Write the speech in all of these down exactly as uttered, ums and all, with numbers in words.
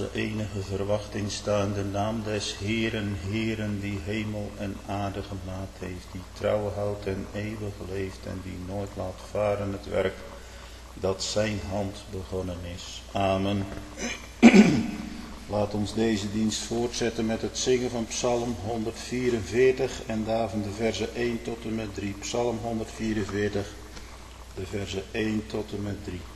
onze enige verwachting staan, de naam des Heeren, Heeren, die hemel en aarde gemaakt heeft, die trouw houdt en eeuwig leeft en die nooit laat varen het werk dat zijn hand begonnen is. Amen. Laat ons deze dienst voortzetten met het zingen van Psalm honderdvierenveertig en daarvan de versen één tot en met drie. Psalm honderdvierenveertig, de versen één tot en met drie.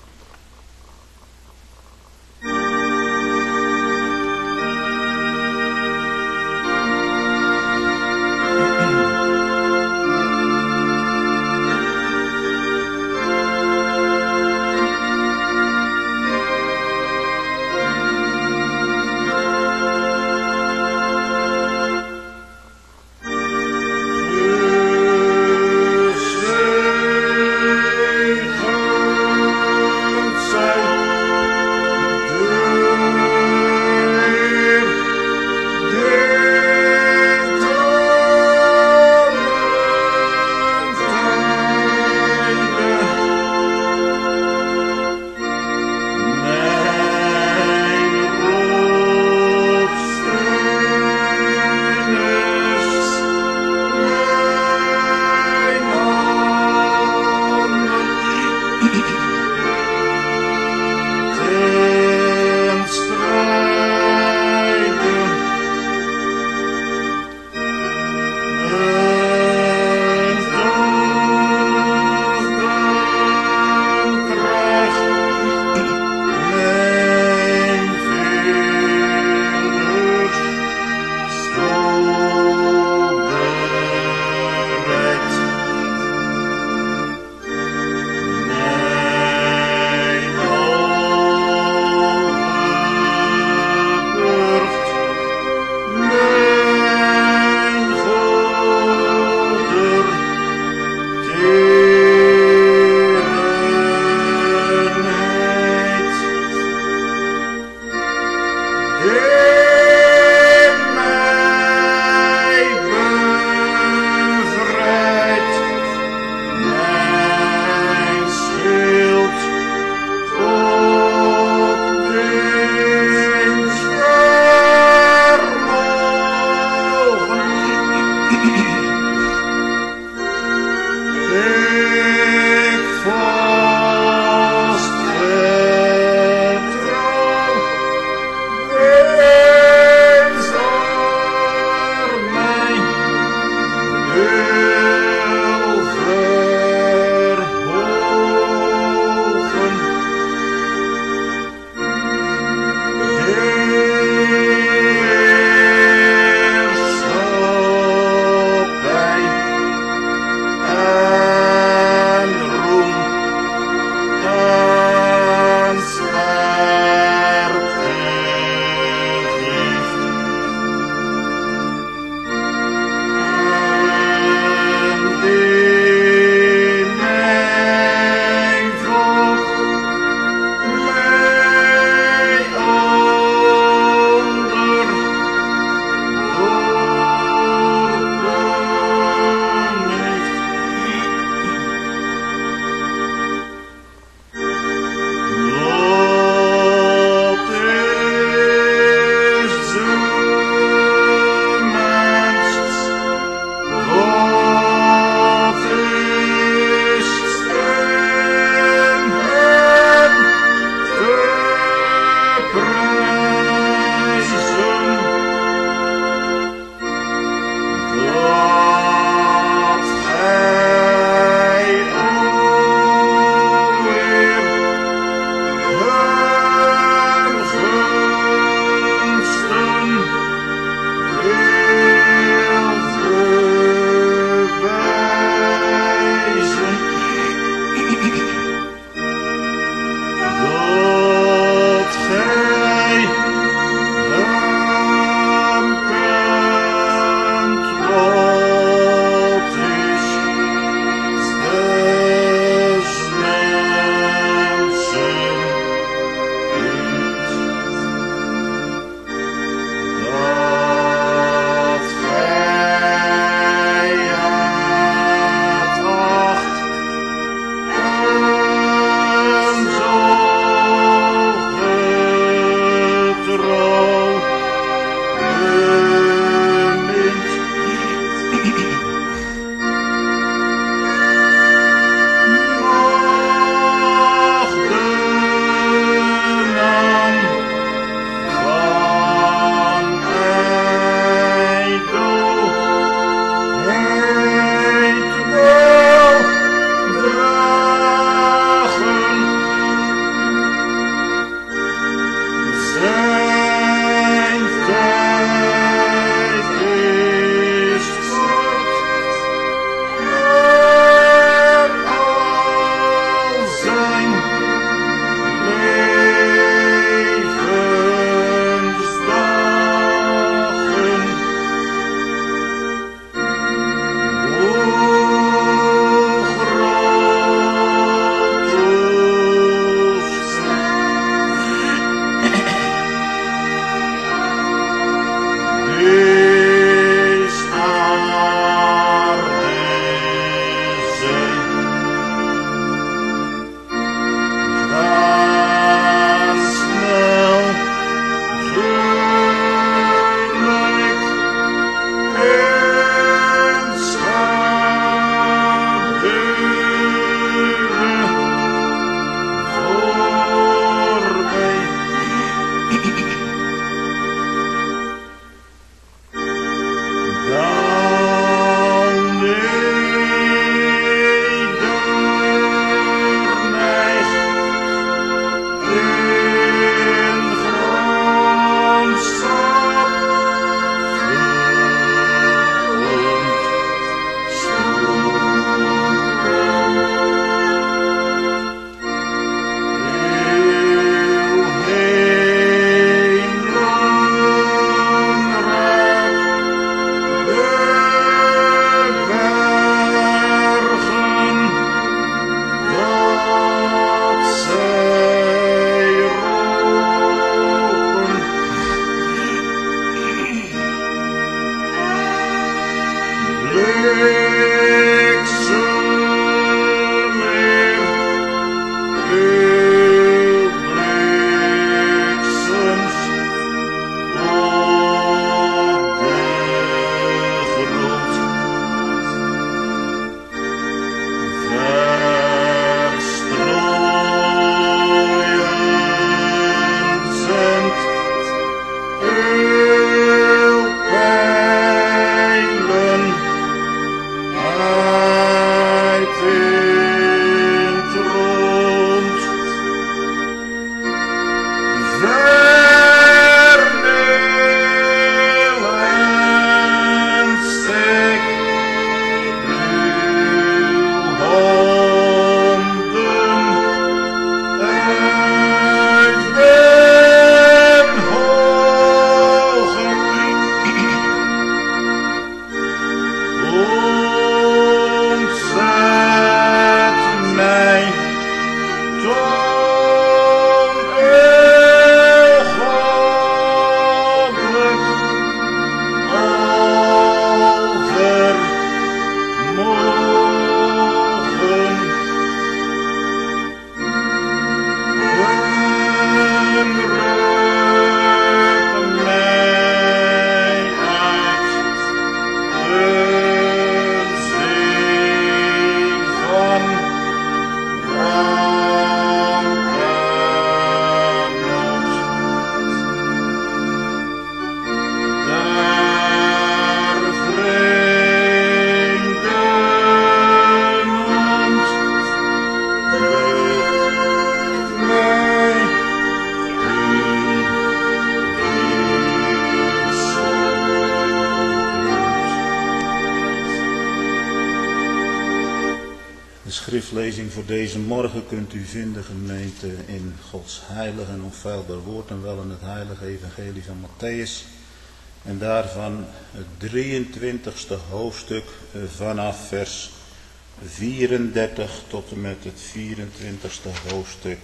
voor deze morgen kunt u vinden, gemeente, in Gods heilig en onfeilbaar woord en wel in het heilige evangelie van Matthäus. En daarvan het drieëntwintigste hoofdstuk vanaf vers vierendertig tot en met het vierentwintigste hoofdstuk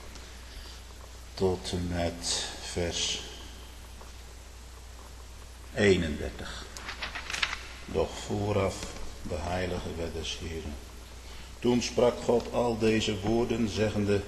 tot en met vers eenendertig. Doch vooraf de heilige wet des Heeren. Toen sprak God al deze woorden, zeggende: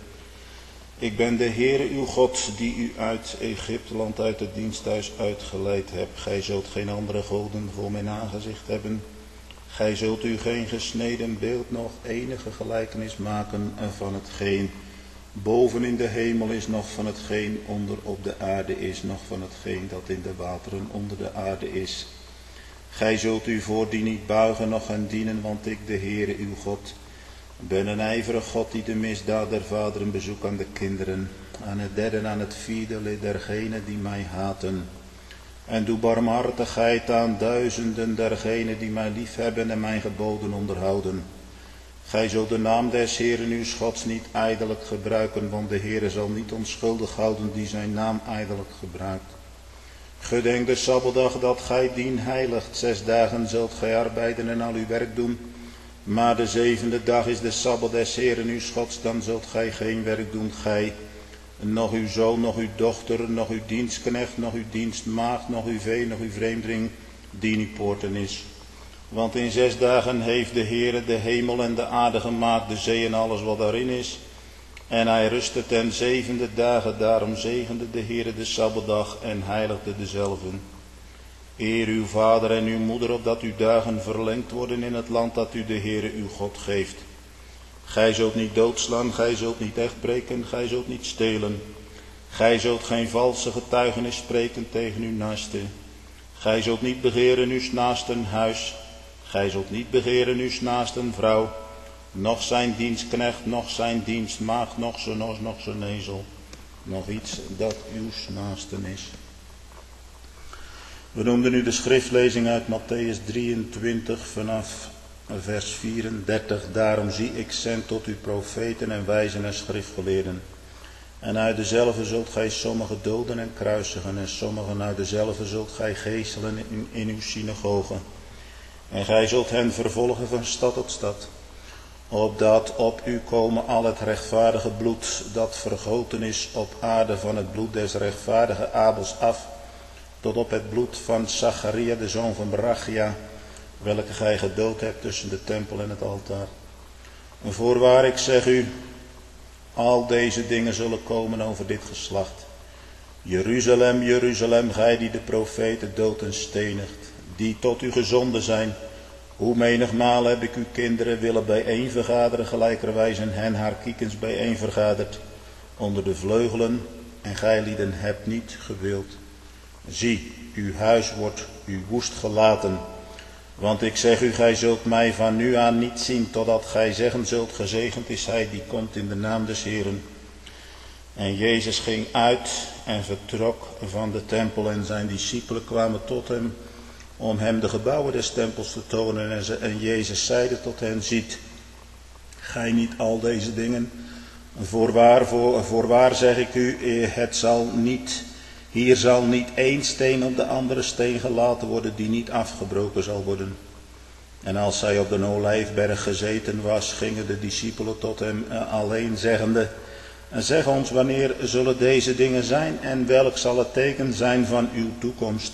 Ik ben de Heere uw God, die u uit Egypteland, uit het diensthuis uitgeleid hebt. Gij zult geen andere goden voor mijn aangezicht hebben. Gij zult u geen gesneden beeld nog enige gelijkenis maken van hetgeen boven in de hemel is, nog van hetgeen onder op de aarde is, nog van hetgeen dat in de wateren onder de aarde is. Gij zult u voor die niet buigen, noch hen dienen, want ik, de Heere uw God, ben een ijverig God die de misdaad der vaderen bezoekt aan de kinderen, aan het derde en aan het vierde lid dergenen die mij haten. En doe barmhartigheid aan duizenden dergenen die mij liefhebben en mijn geboden onderhouden. Gij zult de naam des Heeren uw Gods niet ijdelijk gebruiken, want de Heere zal niet onschuldig houden die zijn naam ijdelijk gebruikt. Gedenk de Sabbatdag dat gij dien heiligt. Zes dagen zult gij arbeiden en al uw werk doen. Maar de zevende dag is de Sabbat des Heeren uw Gods, dan zult gij geen werk doen, gij, nog uw zoon, nog uw dochter, nog uw dienstknecht, nog uw dienstmaagd, nog uw vee, nog uw vreemdeling, die in uw poorten is. Want in zes dagen heeft de Heere de hemel en de aarde gemaakt, de zee en alles wat daarin is. En hij rustte ten zevende dagen, daarom zegende de Heere de Sabbatdag en heiligde dezelve. Eer uw vader en uw moeder, opdat uw dagen verlengd worden in het land dat u de Heere uw God geeft. Gij zult niet doodslaan, gij zult niet echtbreken, gij zult niet stelen. Gij zult geen valse getuigenis spreken tegen uw naaste. Gij zult niet begeren uw naasten huis. Gij zult niet begeren uw naasten vrouw, noch zijn dienstknecht, noch zijn dienstmaagd, noch zijn os, noch zijn ezel, nog iets dat uw naasten is. We noemden nu de schriftlezing uit Matthäus drieëntwintig vanaf vers vierendertig. Daarom zie ik zend tot u profeten en wijzen en schriftgeleerden. En uit dezelfde zult gij sommigen doden en kruisigen, en sommigen uit dezelfde zult gij geeselen in, in uw synagogen. En gij zult hen vervolgen van stad tot stad, opdat op u komen al het rechtvaardige bloed dat vergoten is op aarde, van het bloed des rechtvaardige Abels af, tot op het bloed van Zacharia, de zoon van Barachia, welke gij gedood hebt tussen de tempel en het altaar. En voorwaar, ik zeg u, al deze dingen zullen komen over dit geslacht. Jeruzalem, Jeruzalem, gij die de profeten doodt en stenigt, die tot u gezonden zijn. Hoe menigmaal heb ik uw kinderen willen bijeen vergaderen, gelijkerwijze hen haar kiekens bijeen vergaderd onder de vleugelen, en gij lieden hebt niet gewild. Zie, uw huis wordt u woest gelaten. Want ik zeg u, gij zult mij van nu aan niet zien, totdat gij zeggen zult, gezegend is hij die komt in de naam des Heeren. En Jezus ging uit en vertrok van de tempel, en zijn discipelen kwamen tot hem om hem de gebouwen des tempels te tonen. En, ze, en Jezus zeide tot hen: ziet, gij niet al deze dingen? Voorwaar, voor, voorwaar zeg ik u, het zal niet, hier zal niet één steen op de andere steen gelaten worden die niet afgebroken zal worden. En als zij op de olijfberg gezeten was, gingen de discipelen tot hem alleen, zeggende: zeg ons, wanneer zullen deze dingen zijn, en welk zal het teken zijn van uw toekomst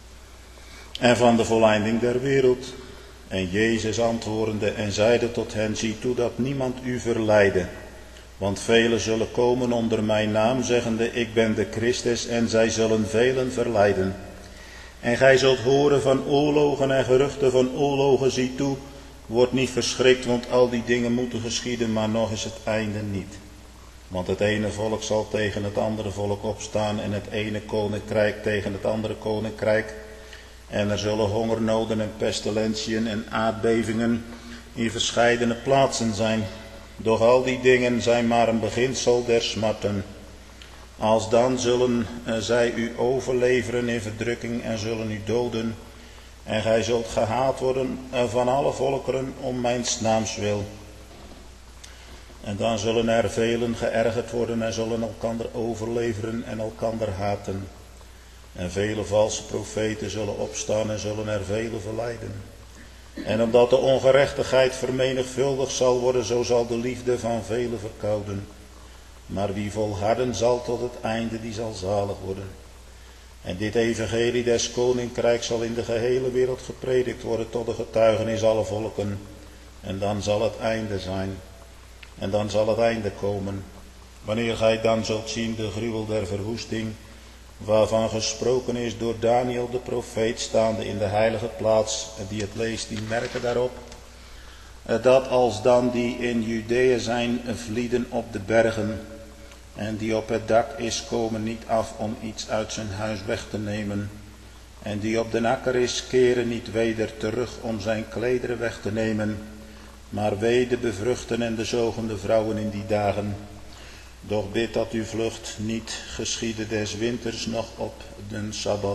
en van de volleinding der wereld? En Jezus antwoordende en zeide tot hen: zie toe dat niemand u verleide. Want velen zullen komen onder mijn naam, zeggende: ik ben de Christus, en zij zullen velen verleiden. En gij zult horen van oorlogen en geruchten van oorlogen. Zie toe, word niet verschrikt, want al die dingen moeten geschieden, maar nog is het einde niet. Want het ene volk zal tegen het andere volk opstaan, en het ene koninkrijk tegen het andere koninkrijk. En er zullen hongernoden en pestilentiën en aardbevingen in verscheidene plaatsen zijn. Doch al die dingen zijn maar een beginsel der smarten. Alsdan zullen zij u overleveren in verdrukking en zullen u doden. En gij zult gehaat worden van alle volkeren om mijn naams wil. En dan zullen er velen geërgerd worden en zullen elkander overleveren en elkander haten. En vele valse profeten zullen opstaan en zullen er velen verleiden. En omdat de ongerechtigheid vermenigvuldigd zal worden, zo zal de liefde van velen verkouden. Maar wie volharden zal tot het einde, die zal zalig worden. En dit evangelie des koninkrijks zal in de gehele wereld gepredikt worden tot de getuigenis alle volken. En dan zal het einde zijn. En dan zal het einde komen. Wanneer gij dan zult zien de gruwel der verwoesting, waarvan gesproken is door Daniel de profeet, staande in de heilige plaats, die het leest, die merken daarop, dat als dan die in Judea zijn, vlieden op de bergen, en die op het dak is, komen niet af om iets uit zijn huis weg te nemen, en die op de akker is, keren niet weder terug om zijn klederen weg te nemen, maar wee de bevruchten en de zogende vrouwen in die dagen. Doch bid dat uw vlucht niet geschiede des winters nog op den Sabbat.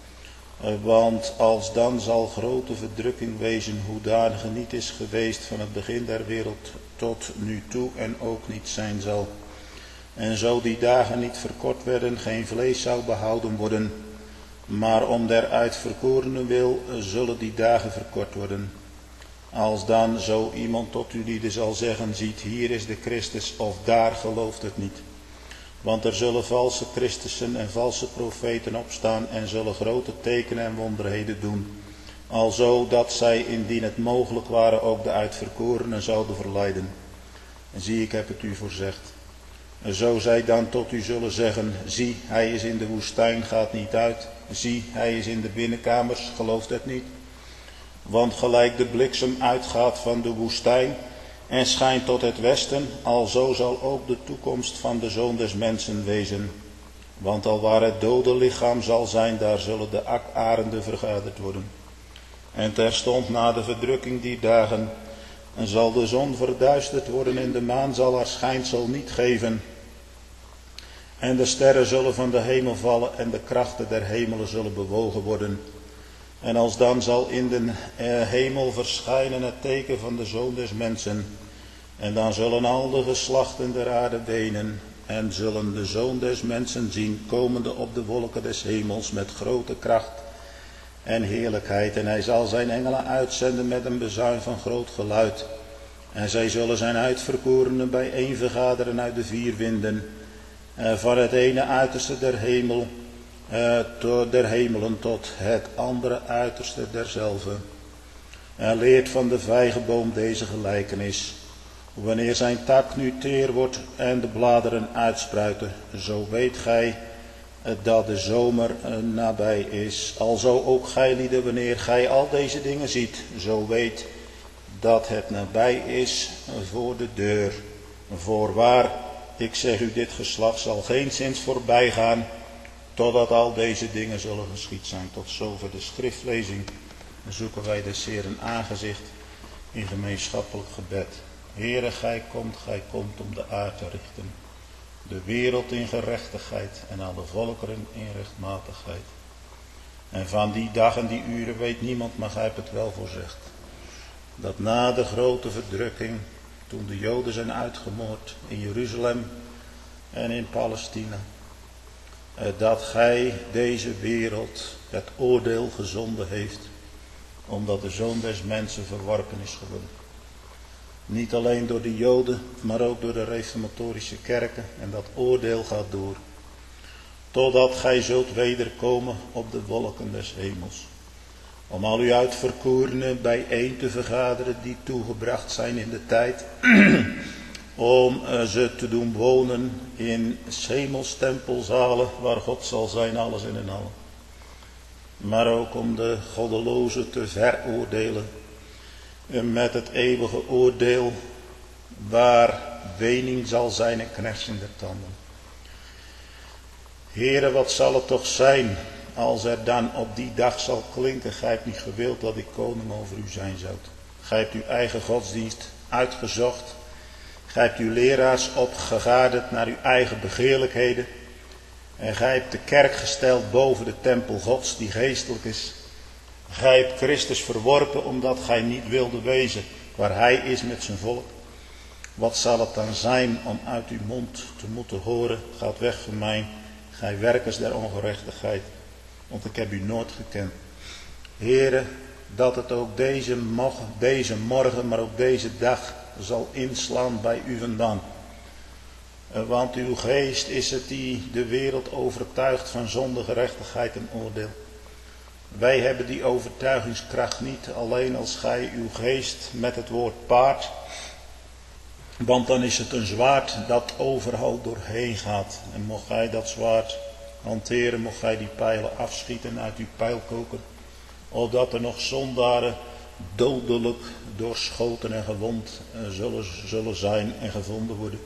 Want als dan zal grote verdrukking wezen, hoedanige niet is geweest van het begin der wereld tot nu toe en ook niet zijn zal. En zo die dagen niet verkort werden, geen vlees zou behouden worden, maar om der uitverkorenen wil zullen die dagen verkort worden. Als dan zo iemand tot u lieden zal zeggen, ziet hier is de Christus, of daar, gelooft het niet. Want er zullen valse Christussen en valse profeten opstaan en zullen grote tekenen en wonderheden doen. Alzo dat zij, indien het mogelijk waren, ook de uitverkorenen zouden verleiden. En zie, ik heb het u voorzegd. En zo zij dan tot u zullen zeggen, zie, hij is in de woestijn, gaat niet uit. Zie, hij is in de binnenkamers, gelooft het niet. Want gelijk de bliksem uitgaat van de woestijn en schijnt tot het westen, alzo zal ook de toekomst van de Zoon des Mensen wezen. Want al waar het dode lichaam zal zijn, daar zullen de arenden vergaderd worden. En terstond na de verdrukking die dagen zal de zon verduisterd worden en de maan zal haar schijnsel niet geven. En de sterren zullen van de hemel vallen en de krachten der hemelen zullen bewogen worden. En als dan zal in de hemel verschijnen het teken van de Zoon des Mensen. En dan zullen al de geslachten der aarde wenen. En zullen de Zoon des Mensen zien, komende op de wolken des hemels met grote kracht en heerlijkheid. En hij zal zijn engelen uitzenden met een bezuin van groot geluid. En zij zullen zijn uitverkorenen bijeen vergaderen uit de vier winden. Van het ene uiterste der hemel. Uh, tot der hemelen tot het andere uiterste derzelve. En leert van de vijgenboom deze gelijkenis. Wanneer zijn tak nu teer wordt en de bladeren uitspruiten, zo weet gij uh, dat de zomer uh, nabij is. Alzo ook gij lieden, wanneer gij al deze dingen ziet, zo weet dat het nabij is voor de deur. Voorwaar, ik zeg u, dit geslacht zal geenszins voorbij gaan, totdat al deze dingen zullen geschied zijn. Tot zover de schriftlezing. Dan zoeken wij des Heeren aangezicht in gemeenschappelijk gebed. Heere, gij komt, gij komt om de aarde te richten. De wereld in gerechtigheid en alle volkeren in rechtmatigheid. En van die dag en die uren weet niemand, maar gij hebt het wel voorzegd. Dat na de grote verdrukking, toen de Joden zijn uitgemoord in Jeruzalem en in Palestina, dat gij deze wereld het oordeel gezonden heeft, omdat de Zoon des Mensen verworpen is geworden. Niet alleen door de Joden, maar ook door de reformatorische kerken, en dat oordeel gaat door, totdat gij zult wederkomen op de wolken des hemels, om al uw uitverkorenen bijeen te vergaderen die toegebracht zijn in de tijd, om ze te doen wonen in 's hemels tempelzalen, waar God zal zijn, alles in en allen. Maar ook om de goddelozen te veroordelen met het eeuwige oordeel, waar wening zal zijn en knarsen der tanden. Heere, wat zal het toch zijn als er dan op die dag zal klinken, gij hebt niet gewild dat ik koning over u zijn zou. Gij hebt uw eigen godsdienst uitgezocht. Gij hebt uw leraars opgegaderd naar uw eigen begeerlijkheden. En gij hebt de kerk gesteld boven de tempel Gods die geestelijk is. Gij hebt Christus verworpen omdat gij niet wilde wezen waar hij is met zijn volk. Wat zal het dan zijn om uit uw mond te moeten horen, gaat weg van mij, gij werkers der ongerechtigheid, want ik heb u nooit gekend. Heere, dat het ook deze, deze morgen, maar ook deze dag zal inslaan bij u vandaan. Want uw geest is het die de wereld overtuigt van zonde, gerechtigheid en oordeel. Wij hebben die overtuigingskracht niet, alleen als gij uw geest met het woord paart. Want dan is het een zwaard dat overal doorheen gaat. En mocht gij dat zwaard hanteren, mocht gij die pijlen afschieten uit uw pijlkoker. Opdat er nog zondaren dodelijk doorschoten en gewond zullen, zullen zijn en gevonden worden.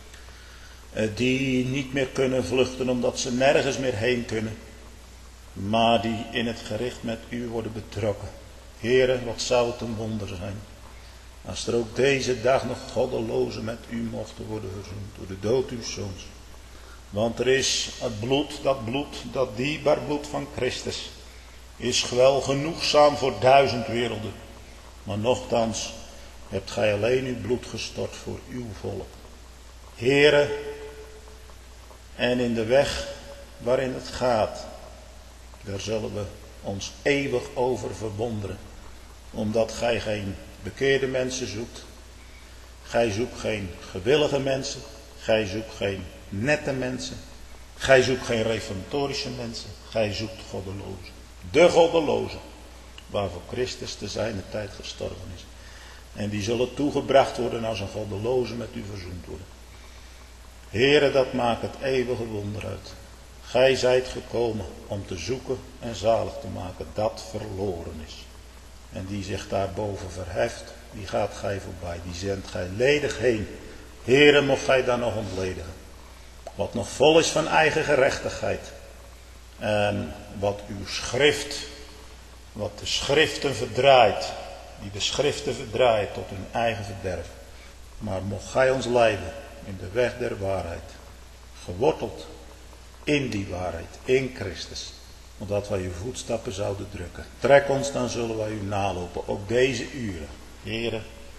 Die niet meer kunnen vluchten omdat ze nergens meer heen kunnen. Maar die in het gericht met u worden betrokken. Heere, wat zou het een wonder zijn. Als er ook deze dag nog goddelozen met u mochten worden verzoend door de dood uw zoons. Want er is het bloed, dat bloed, dat dierbaar bloed van Christus, is wel genoegzaam voor duizend werelden. Maar nochtans hebt gij alleen uw bloed gestort voor uw volk. Heere, en in de weg waarin het gaat, daar zullen we ons eeuwig over verwonderen. Omdat gij geen bekeerde mensen zoekt. Gij zoekt geen gewillige mensen. Gij zoekt geen nette mensen. Gij zoekt geen reformatorische mensen. Gij zoekt goddelozen. De goddelozen. Waarvoor Christus te zijner tijd gestorven is. En die zullen toegebracht worden als een goddeloze met u verzoend worden. Heere, dat maakt het eeuwige wonder uit. Gij zijt gekomen om te zoeken en zalig te maken dat verloren is. En die zich daarboven verheft, die gaat gij voorbij. Die zendt gij ledig heen. Heere, mocht gij dan nog ontledigen. Wat nog vol is van eigen gerechtigheid. En wat uw schrift, wat de schriften verdraait. Die de schriften verdraait tot hun eigen verderf. Maar mocht gij ons leiden in de weg der waarheid. Geworteld in die waarheid, in Christus. Omdat wij uw voetstappen zouden drukken. Trek ons, dan zullen wij u nalopen. Ook deze uren. Heere,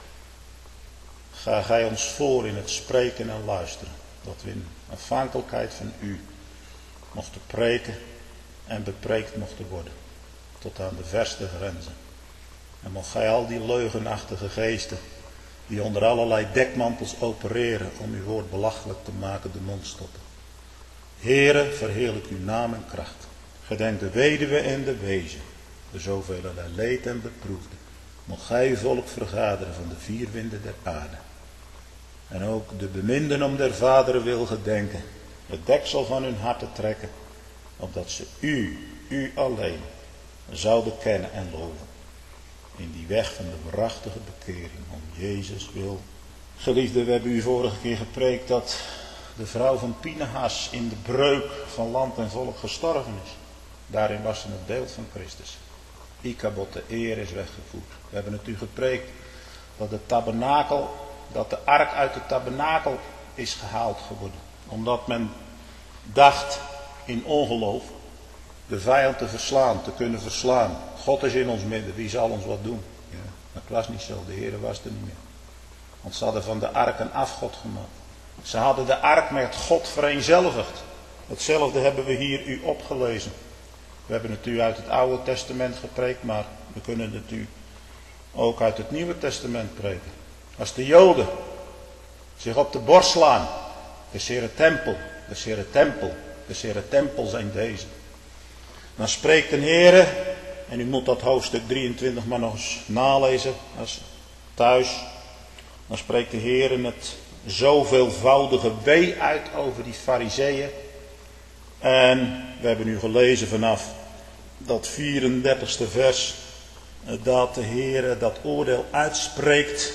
ga gij ons voor in het spreken en luisteren. Dat we in afhankelijkheid van u mochten preken en bepreekt mochten worden. Tot aan de verste grenzen. En mocht gij al die leugenachtige geesten, die onder allerlei dekmantels opereren om uw woord belachelijk te maken, de mond stoppen. Heere, verheerlijk uw naam en kracht. Gedenk de weduwe en de wezen, de zoveel leed en beproefde. Mocht gij uw volk vergaderen van de vier winden der aarde. En ook de beminden om der vaderen wil gedenken, het deksel van hun harten trekken, opdat ze u, u alleen, zouden kennen en loven. In die weg van de waarachtige bekering, om Jezus wil. Geliefde, we hebben u vorige keer gepreekt dat de vrouw van Pinehas in de breuk van land en volk gestorven is. Daarin was ze het beeld van Christus. Ikabod, de eer, is weggevoerd. We hebben het u gepreekt dat de tabernakel, dat de ark uit de tabernakel is gehaald geworden. Omdat men dacht in ongeloof de vijand te verslaan, te kunnen verslaan. God is in ons midden, wie zal ons wat doen? Ja, maar het was niet zo, de Heer was er niet meer. Want ze hadden van de ark een afgod gemaakt. Ze hadden de ark met God vereenzelvigd. Hetzelfde hebben we hier u opgelezen. We hebben het u uit het Oude Testament gepreekt, maar we kunnen het u ook uit het Nieuwe Testament preken. Als de Joden zich op de borst slaan, de Heere tempel, de Heere tempel, de Heere tempel zijn deze. Dan spreekt de Heere, en u moet dat hoofdstuk drieëntwintig maar nog eens nalezen als thuis. Dan spreekt de Heere met zoveelvoudige wee uit over die fariseeën. En we hebben nu gelezen vanaf dat vierendertigste vers, dat de Heere dat oordeel uitspreekt.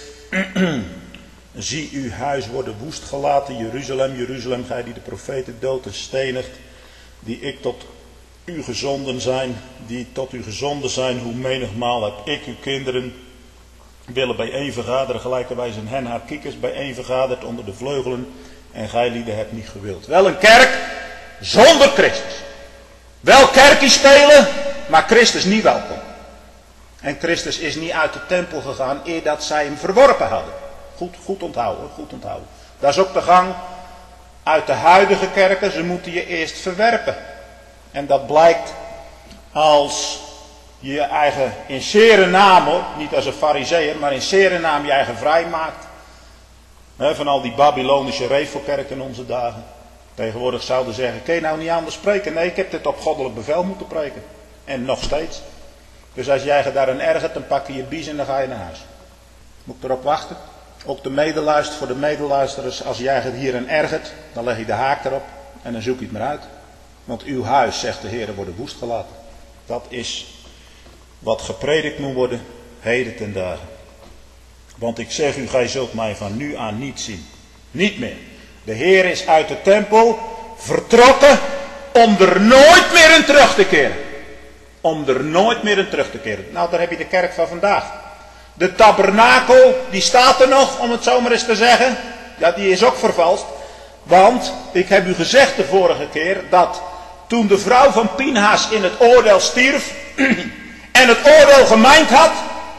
Zie uw huis worden woest gelaten, Jeruzalem, Jeruzalem, gij die de profeten dood en stenigt, die ik tot u gezonden zijn, die tot u gezonden zijn, hoe menigmaal heb ik uw kinderen willen bijeen vergaderen, gelijkerwijs een hen haar kiekers bijeen vergaderd onder de vleugelen, en gij lieden hebt niet gewild. Wel een kerk zonder Christus. Wel kerkie spelen, maar Christus niet welkom. En Christus is niet uit de tempel gegaan eer dat zij hem verworpen hadden. Goed, goed onthouden, goed onthouden. Dat is ook de gang uit de huidige kerken. Ze moeten je eerst verwerpen. En dat blijkt als je je eigen in zere naam, hoor, niet als een farizeeër, maar in zere naam je eigen vrij maakt. He, van al die Babylonische revelkerken in onze dagen. Tegenwoordig zouden ze zeggen, kun je nou niet anders spreken? Nee, ik heb dit op goddelijk bevel moeten preken. En nog steeds. Dus als jij je daarin ergert, dan pak je je bies en dan ga je naar huis. Moet ik erop wachten? Ook de medeluister, voor de medeluisterers, als jij het hierin ergert, dan leg je de haak erop en dan zoek je het maar uit. Want uw huis, zegt de Heer, wordt woest gelaten. Dat is wat gepredikt moet worden, heden ten dagen. Want ik zeg u, gij zult mij van nu aan niet zien. Niet meer. De Heer is uit de tempel vertrokken om er nooit meer in terug te keren. Om er nooit meer in terug te keren. Nou, daar heb je de kerk van vandaag. De tabernakel, die staat er nog, om het zo maar eens te zeggen. Ja, die is ook vervalst. Want, ik heb u gezegd de vorige keer, dat toen de vrouw van Pinhas in het oordeel stierf, en het oordeel gemijnd had,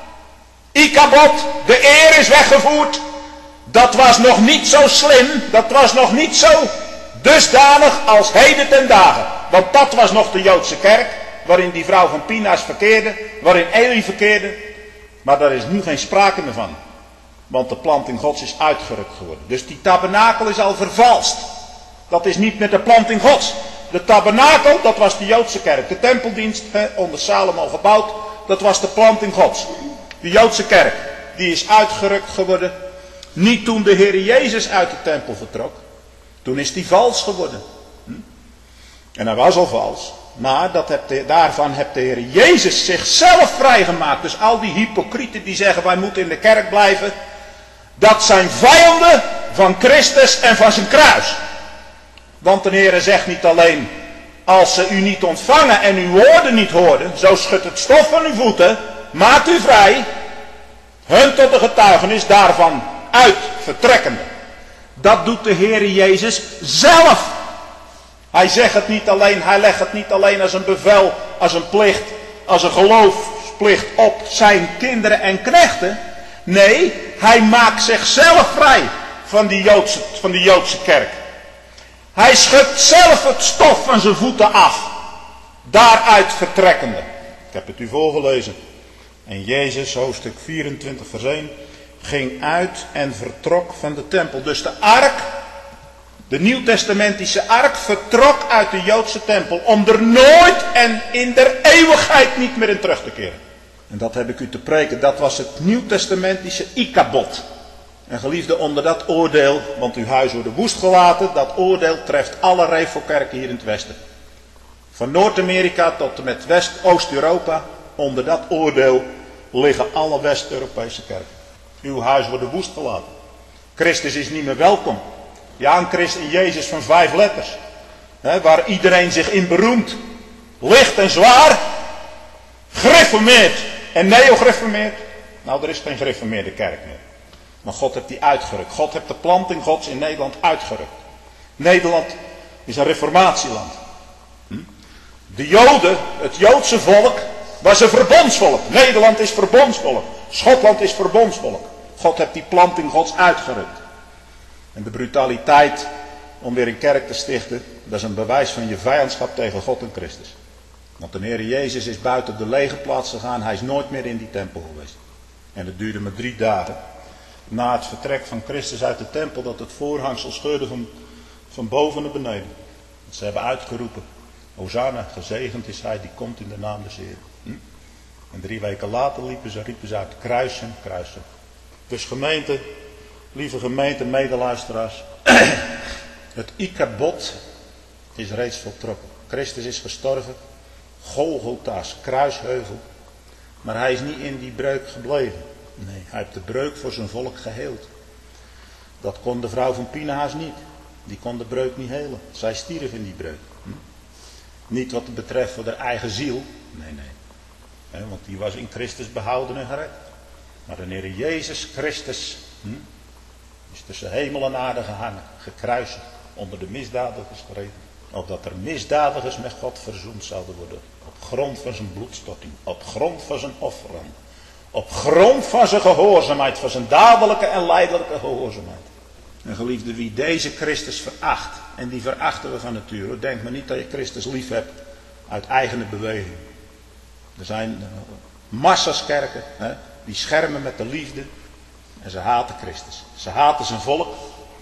Ikabod, de eer is weggevoerd. Dat was nog niet zo slim, dat was nog niet zo dusdanig als heden ten dagen. Want dat was nog de Joodse kerk, waarin die vrouw van Pinhas verkeerde, waarin Eli verkeerde. Maar daar is nu geen sprake meer van. Want de planting Gods is uitgerukt geworden. Dus die tabernakel is al vervalst. Dat is niet meer de planting Gods. De tabernakel, dat was de Joodse kerk. De tempeldienst, hè, onder Salomo gebouwd, dat was de planting Gods. De Joodse kerk, die is uitgerukt geworden. Niet toen de Heer Jezus uit de tempel vertrok. Toen is die vals geworden. Hm? En hij was al vals. Maar dat heb de, daarvan heeft de Heer Jezus zichzelf vrijgemaakt. Dus al die hypocrieten die zeggen wij moeten in de kerk blijven. Dat zijn vijanden van Christus en van zijn kruis. Want de Heer zegt niet alleen, als ze u niet ontvangen en uw woorden niet hoorden, zo schudt het stof van uw voeten, maakt u vrij, hun tot de getuigenis daarvan uit vertrekkende. Dat doet de Heer Jezus zelf. Hij zegt het niet alleen, hij legt het niet alleen als een bevel, als een plicht, als een geloofsplicht op zijn kinderen en knechten. Nee, hij maakt zichzelf vrij van die Joodse, van die Joodse kerk. Hij schudt zelf het stof van zijn voeten af. Daaruit vertrekkende. Ik heb het u voorgelezen. En Jezus, hoofdstuk vierentwintig vers één, ging uit en vertrok van de tempel. Dus de ark, de nieuwtestamentische ark, vertrok uit de Joodse tempel. Om er nooit en in der eeuwigheid niet meer in terug te keren. En dat heb ik u te preken. Dat was het nieuwtestamentische Ikabod. En geliefde, onder dat oordeel, want uw huis wordt woest gelaten, dat oordeel treft alle revelkerken hier in het westen. Van Noord-Amerika tot en met West-Oost-Europa, onder dat oordeel liggen alle West-Europese kerken. Uw huis wordt woest gelaten. Christus is niet meer welkom. Ja, een Christus in Jezus van vijf letters. Hè, waar iedereen zich in beroemt. Licht en zwaar. Gereformeerd en neo-gereformeerd. Nou, er is geen gereformeerde kerk meer. Maar God heeft die uitgerukt. God heeft de planting Gods in Nederland uitgerukt. Nederland is een reformatieland. Hm? De Joden, het Joodse volk, was een verbondsvolk. Nederland is verbondsvolk. Schotland is verbondsvolk. God heeft die planting Gods uitgerukt. En de brutaliteit om weer een kerk te stichten, dat is een bewijs van je vijandschap tegen God en Christus. Want de Heer Jezus is buiten de lege plaats gegaan. Hij is nooit meer in die tempel geweest. En het duurde maar drie dagen. Na het vertrek van Christus uit de tempel, dat het voorhangsel scheurde van, van boven naar beneden. Dat ze hebben uitgeroepen, Hosanna, gezegend is hij die komt in de naam des Heeren. Hm? En drie weken later liepen ze, riepen ze uit, kruisen, kruisen. Dus gemeente, lieve gemeente, medeluisteraars, het Ikabod is reeds voltrokken. Christus is gestorven, Golgotha's kruisheuvel, maar hij is niet in die breuk gebleven. Nee, hij heeft de breuk voor zijn volk geheeld. Dat kon de vrouw van Pinhas niet. Die kon de breuk niet helen. Zij stierf in die breuk. Hm? Niet wat het betreft voor haar eigen ziel. Nee, nee. He, want die was in Christus behouden en gered. Maar de Heer Jezus Christus hm, is tussen hemel en aarde gehangen. Gekruisigd. Onder de misdadigers gereden. Opdat er misdadigers met God verzoend zouden worden. Op grond van zijn bloedstorting. Op grond van zijn offeranden. Op grond van zijn gehoorzaamheid, van zijn dadelijke en lijdelijke gehoorzaamheid. En geliefde, wie deze Christus veracht, en die verachten we van nature. Denk maar niet dat je Christus lief hebt uit eigen beweging. Er zijn massa's kerken, hè, die schermen met de liefde en ze haten Christus. Ze haten zijn volk.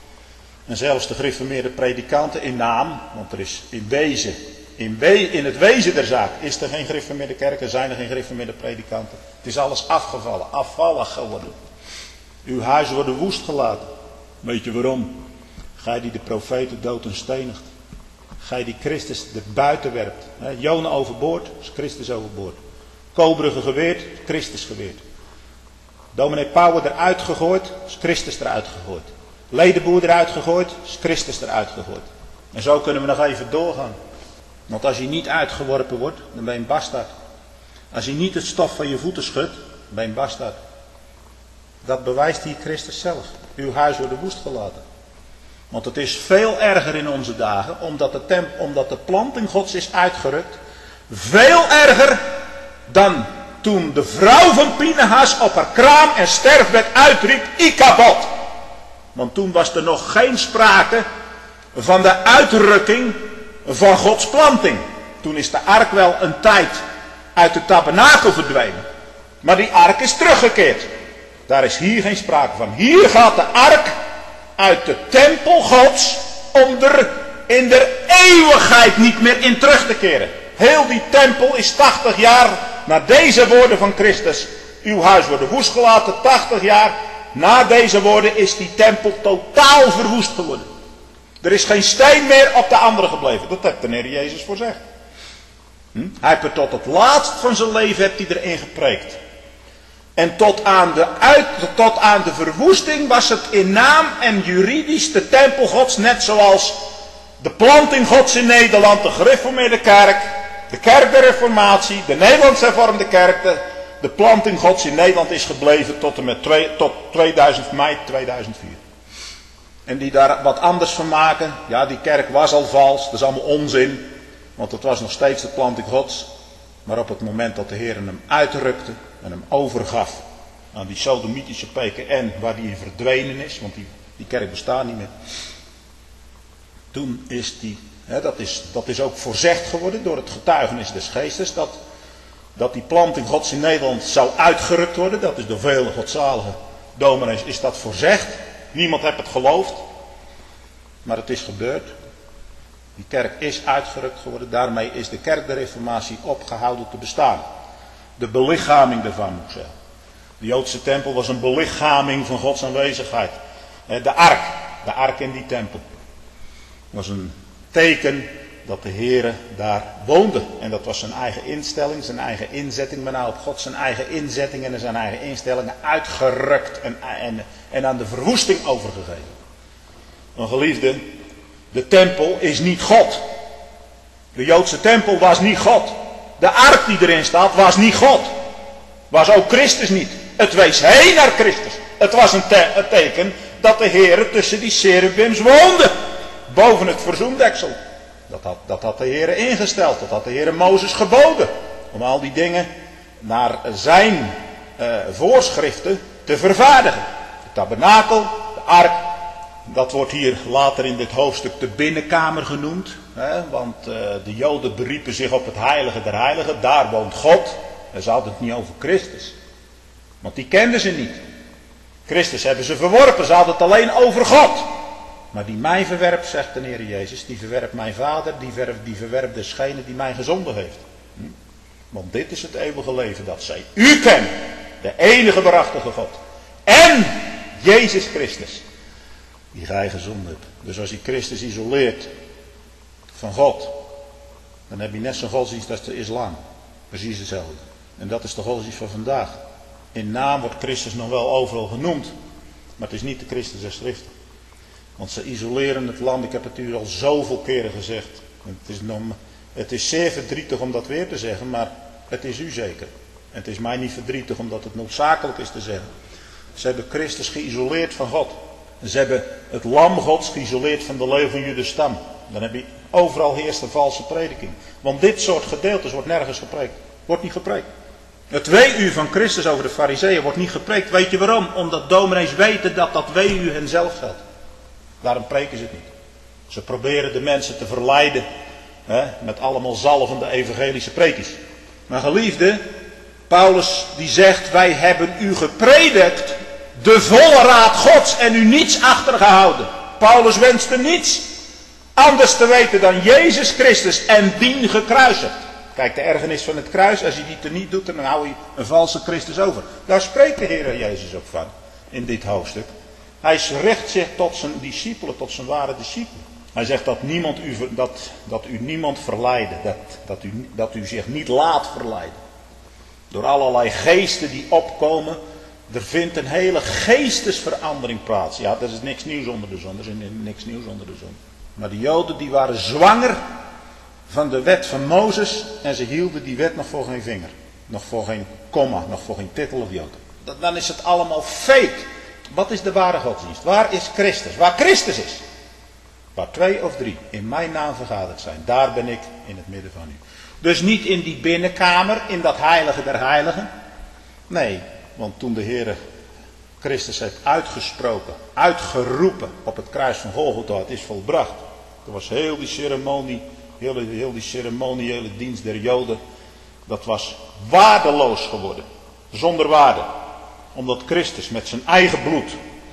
En zelfs de gereformeerde predikanten in naam, want er is in wezen, in, we, in het wezen der zaak is er geen gereformeerde kerk, er zijn er geen gereformeerde predikanten. Het is alles afgevallen, afvallig geworden. Uw huis wordt woest gelaten. Weet je waarom? Gij die de profeten dood en stenigt. Gij die Christus er buiten werpt. Jona overboord, is Christus overboord. Kobrugge geweerd, Christus geweerd. Dominee Pauwen eruit gegooid, is Christus eruit gegooid. Ledenboer eruit gegooid, is Christus eruit gegooid. En zo kunnen we nog even doorgaan. Want als je niet uitgeworpen wordt, dan ben je een bastaard. Als je niet het stof van je voeten schudt, dan ben je een bastaard. Dat bewijst hier Christus zelf. Uw huis wordt woest gelaten. Want het is veel erger in onze dagen, omdat de, temp, omdat de planting Gods is uitgerukt. Veel erger dan toen de vrouw van Pinehas op haar kraam en sterfbed uitriep, Ikabod. Want toen was er nog geen sprake van de uitrukking van Gods planting. Toen is de ark wel een tijd uit de tabernakel verdwenen. Maar die ark is teruggekeerd. Daar is hier geen sprake van. Hier gaat de ark uit de tempel Gods om er in de eeuwigheid niet meer in terug te keren. Heel die tempel is tachtig jaar na deze woorden van Christus. Uw huis wordt woest gelaten, tachtig jaar. Na deze woorden is die tempel totaal verwoest geworden. Er is geen steen meer op de andere gebleven. Dat heeft de Heer Jezus voorzegd. Hm? Hij heeft er tot het laatst van zijn leven heeft hij erin gepreekt. En tot aan, de uit, tot aan de verwoesting was het in naam en juridisch de tempel Gods. Net zoals de planting Gods in Nederland, de gereformeerde kerk, de kerk der reformatie, de Nederlands hervormde kerk. De, de planting Gods in Nederland is gebleven tot en met twee, tot tweeduizend, mei tweeduizend vier. En die daar wat anders van maken. Ja, die kerk was al vals. Dat is allemaal onzin. Want het was nog steeds de planting Gods. Maar op het moment dat de Heer hem uitrukte en hem overgaf aan die sodomitische P K N waar die in verdwenen is. Want die, die kerk bestaat niet meer. Toen is die, hè, dat, is, dat is ook voorzegd geworden door het getuigenis des geestes. Dat, dat die planting Gods in Nederland zou uitgerukt worden. Dat is door vele godzalige dominees is dat voorzegd. Niemand heeft het geloofd. Maar het is gebeurd. Die kerk is uitgerukt geworden. Daarmee is de kerk der reformatie opgehouden te bestaan. De belichaming daarvan moet ik zeggen. De Joodse tempel was een belichaming van Gods aanwezigheid. De ark. De ark in die tempel. Was een teken dat de Heere daar woonde. En dat was zijn eigen instelling, zijn eigen inzetting. Maar nou op God zijn eigen inzetting en zijn eigen instellingen uitgerukt en, en, en aan de verwoesting overgegeven. Een geliefde, de tempel is niet God. De Joodse tempel was niet God. De ark die erin staat was niet God. Was ook Christus niet. Het wees heen naar Christus. Het was een, te- een teken dat de Heere tussen die cherubims woonde. Boven het verzoendeksel. Dat had, dat had de Heere ingesteld. Dat had de Heere Mozes geboden. Om al die dingen naar zijn uh, voorschriften te vervaardigen. De tabernakel, de ark. Dat wordt hier later in dit hoofdstuk de binnenkamer genoemd. Hè, want uh, de Joden beriepen zich op het heilige der heiligen. Daar woont God. En ze hadden het niet over Christus. Want die kenden ze niet. Christus hebben ze verworpen. Ze hadden het alleen over God. Maar die mij verwerpt, zegt de Heer Jezus, die verwerpt mijn Vader, die verwerpt, die verwerpt desgene die mij gezonden heeft. Hm? Want dit is het eeuwige leven, dat zij u kennen, de enige waarachtige God. En Jezus Christus, die gij gezonden hebt. Dus als je Christus isoleert van God, dan heb je net zo'n godsdienst als de islam. Precies hetzelfde. En dat is de godsdienst van vandaag. In naam wordt Christus nog wel overal genoemd, maar het is niet de Christus der Schriften. Want ze isoleren het land, ik heb het u al zoveel keren gezegd. Het is, nog, het is zeer verdrietig om dat weer te zeggen, maar het is u zeker. En het is mij niet verdrietig omdat het noodzakelijk is te zeggen. Ze hebben Christus geïsoleerd van God. Ze hebben het lam Gods geïsoleerd van de leeuw van Judas stam. Dan heb je overal heerst een valse prediking. Want dit soort gedeeltes wordt nergens gepreekt. Wordt niet gepreekt. Het wee-u van Christus over de Farizeeën wordt niet gepreekt. Weet je waarom? Omdat dominees weten dat dat wee-u hen zelf geldt. Daarom preken ze het niet. Ze proberen de mensen te verleiden. Hè, met allemaal zalvende evangelische preekjes. Maar geliefde, Paulus die zegt, wij hebben u gepredikt de volle raad Gods en u niets achtergehouden. Paulus wenste niets anders te weten dan Jezus Christus en dien gekruisigd. Kijk, de ergernis van het kruis, als je die teniet doet, dan hou je een valse Christus over. Daar spreekt de Heer Jezus ook van, in dit hoofdstuk. Hij richt zich tot zijn discipelen, tot zijn ware discipelen. Hij zegt dat, niemand u, dat, dat u niemand verleiden, dat, dat, u, dat u zich niet laat verleiden. Door allerlei geesten die opkomen, er vindt een hele geestesverandering plaats. Ja, dat is niks nieuws onder de zon, er is niks nieuws onder de zon. Maar de Joden die waren zwanger van de wet van Mozes en ze hielden die wet nog voor geen vinger. Nog voor geen komma, nog voor geen titel of jota. Dan is het allemaal fake. Wat is de ware godsdienst? Waar is Christus? Waar Christus is. Waar twee of drie in mijn naam vergaderd zijn, daar ben ik in het midden van u. Dus niet in die binnenkamer, in dat heilige der heiligen. Nee, want toen de Heere Christus heeft uitgesproken, uitgeroepen op het kruis van Golgotha, het is volbracht. Er was heel die ceremonie, heel, heel die ceremoniële dienst der Joden, dat was waardeloos geworden. Zonder waarde. Omdat Christus met zijn eigen bloed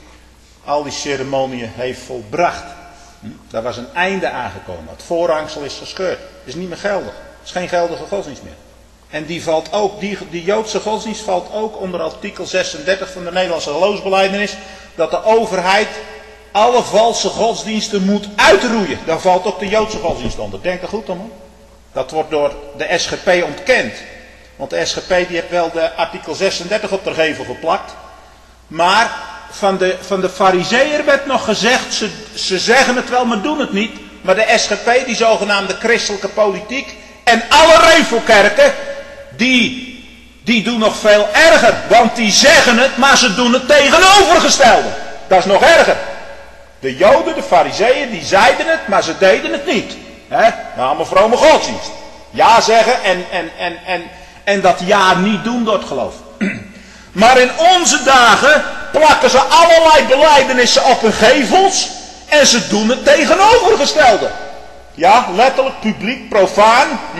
al die ceremonieën heeft volbracht. Hm? Daar was een einde aangekomen. Het voorhangsel is gescheurd. Het is niet meer geldig. Het is geen geldige godsdienst meer. En die valt ook, die, die Joodse godsdienst valt ook onder artikel zesendertig van de Nederlandse geloofsbelijdenis. Dat de overheid alle valse godsdiensten moet uitroeien. Daar valt ook de Joodse godsdienst onder. Denk er goed om. Dat wordt door de S G P ontkend. Want de S G P die heeft wel de artikel zesendertig op de gevel geplakt. Maar van de, van de Farizeeër werd nog gezegd, ze, ze zeggen het wel, maar doen het niet. Maar de S G P, die zogenaamde christelijke politiek, en alle Revelkerken, die, die doen nog veel erger. Want die zeggen het, maar ze doen het tegenovergestelde. Dat is nog erger. De Joden, de Farizeeën, die zeiden het, maar ze deden het niet. He? Nou, allemaal vrome godsdienst. Ja zeggen en, en, en, en, en dat ja niet doen door het geloof. Maar in onze dagen plakken ze allerlei belijdenissen op hun gevels en ze doen het tegenovergestelde. Ja, letterlijk, publiek, profaan. Hm?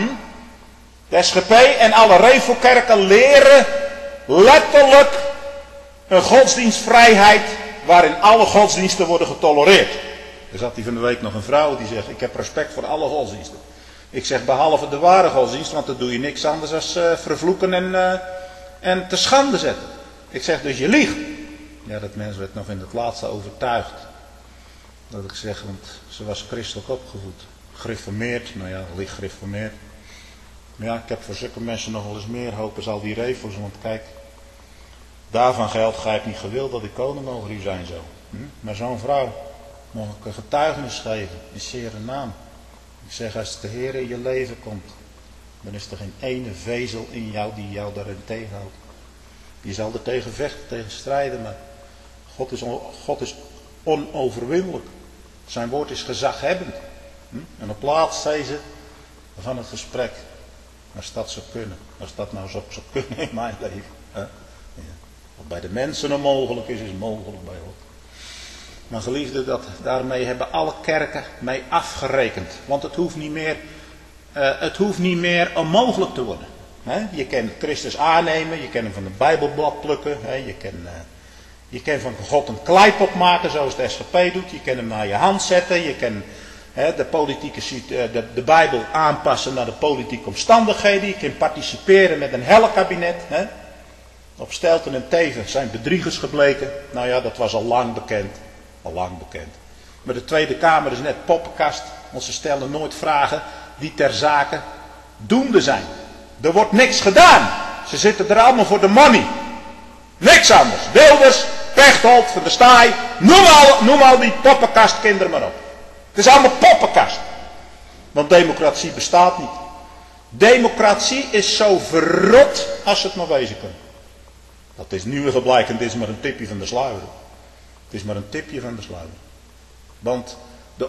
De S G P en alle Revelkerken leren letterlijk een godsdienstvrijheid waarin alle godsdiensten worden getolereerd. Er zat hier van de week nog een vrouw die zegt, ik heb respect voor alle godsdiensten. Ik zeg, behalve de ware godsdienst, want dan doe je niks anders dan uh, vervloeken en, uh, en te schande zetten. Ik zeg, dus je liegt. Ja, dat mens werd nog in het laatste overtuigd. Dat ik zeg, want ze was christelijk opgevoed. Gereformeerd, nou ja, licht gereformeerd. Maar ja, ik heb voor zulke mensen nog wel eens meer hoop als al die revels. Want kijk, daarvan geldt, gij hebt niet gewild dat ik koning over u zijn zo. Hm? Maar zo'n vrouw, mag ik een getuigenis geven, in zere naam. Ik zeg, als de Heer in je leven komt, dan is er geen ene vezel in jou die jou daarin tegenhoudt. Je zal er tegen vechten, tegen strijden, maar God is, on, God is onoverwinnelijk. Zijn woord is gezaghebbend. Hm? En op laatst zei ze van het gesprek, als dat zou kunnen, als dat nou zo zou kunnen in mijn leven. Hè? Ja. Wat bij de mensen onmogelijk is, is mogelijk bij God. Maar geliefde, dat, daarmee hebben alle kerken mee afgerekend. Want het hoeft niet meer, uh, het hoeft niet meer onmogelijk te worden. He? Je kan Christus aannemen, je kan hem van de Bijbelblad plukken. He? Je, kan, uh, je kan van God een kleipot maken zoals de S G P doet. Je kan hem naar je hand zetten. Je kan he, de, politieke, uh, de, de Bijbel aanpassen naar de politieke omstandigheden. Je kan participeren met een hellenkabinet. He? Op Stelten en Teven zijn bedriegers gebleken. Nou ja, dat was al lang bekend. Al lang bekend. Maar de Tweede Kamer is net poppenkast. Want ze stellen nooit vragen die ter zake doende zijn. Er wordt niks gedaan. Ze zitten er allemaal voor de money. Niks anders. Wilders, Pechtold, Van der Staaij. Noem al, noem al die poppenkastkinderen maar op. Het is allemaal poppenkast. Want democratie bestaat niet. Democratie is zo verrot als het maar wezen kan. Dat is nu gebleken, dit is maar een tipje van de sluier. Het is maar een tipje van de sluier. Want de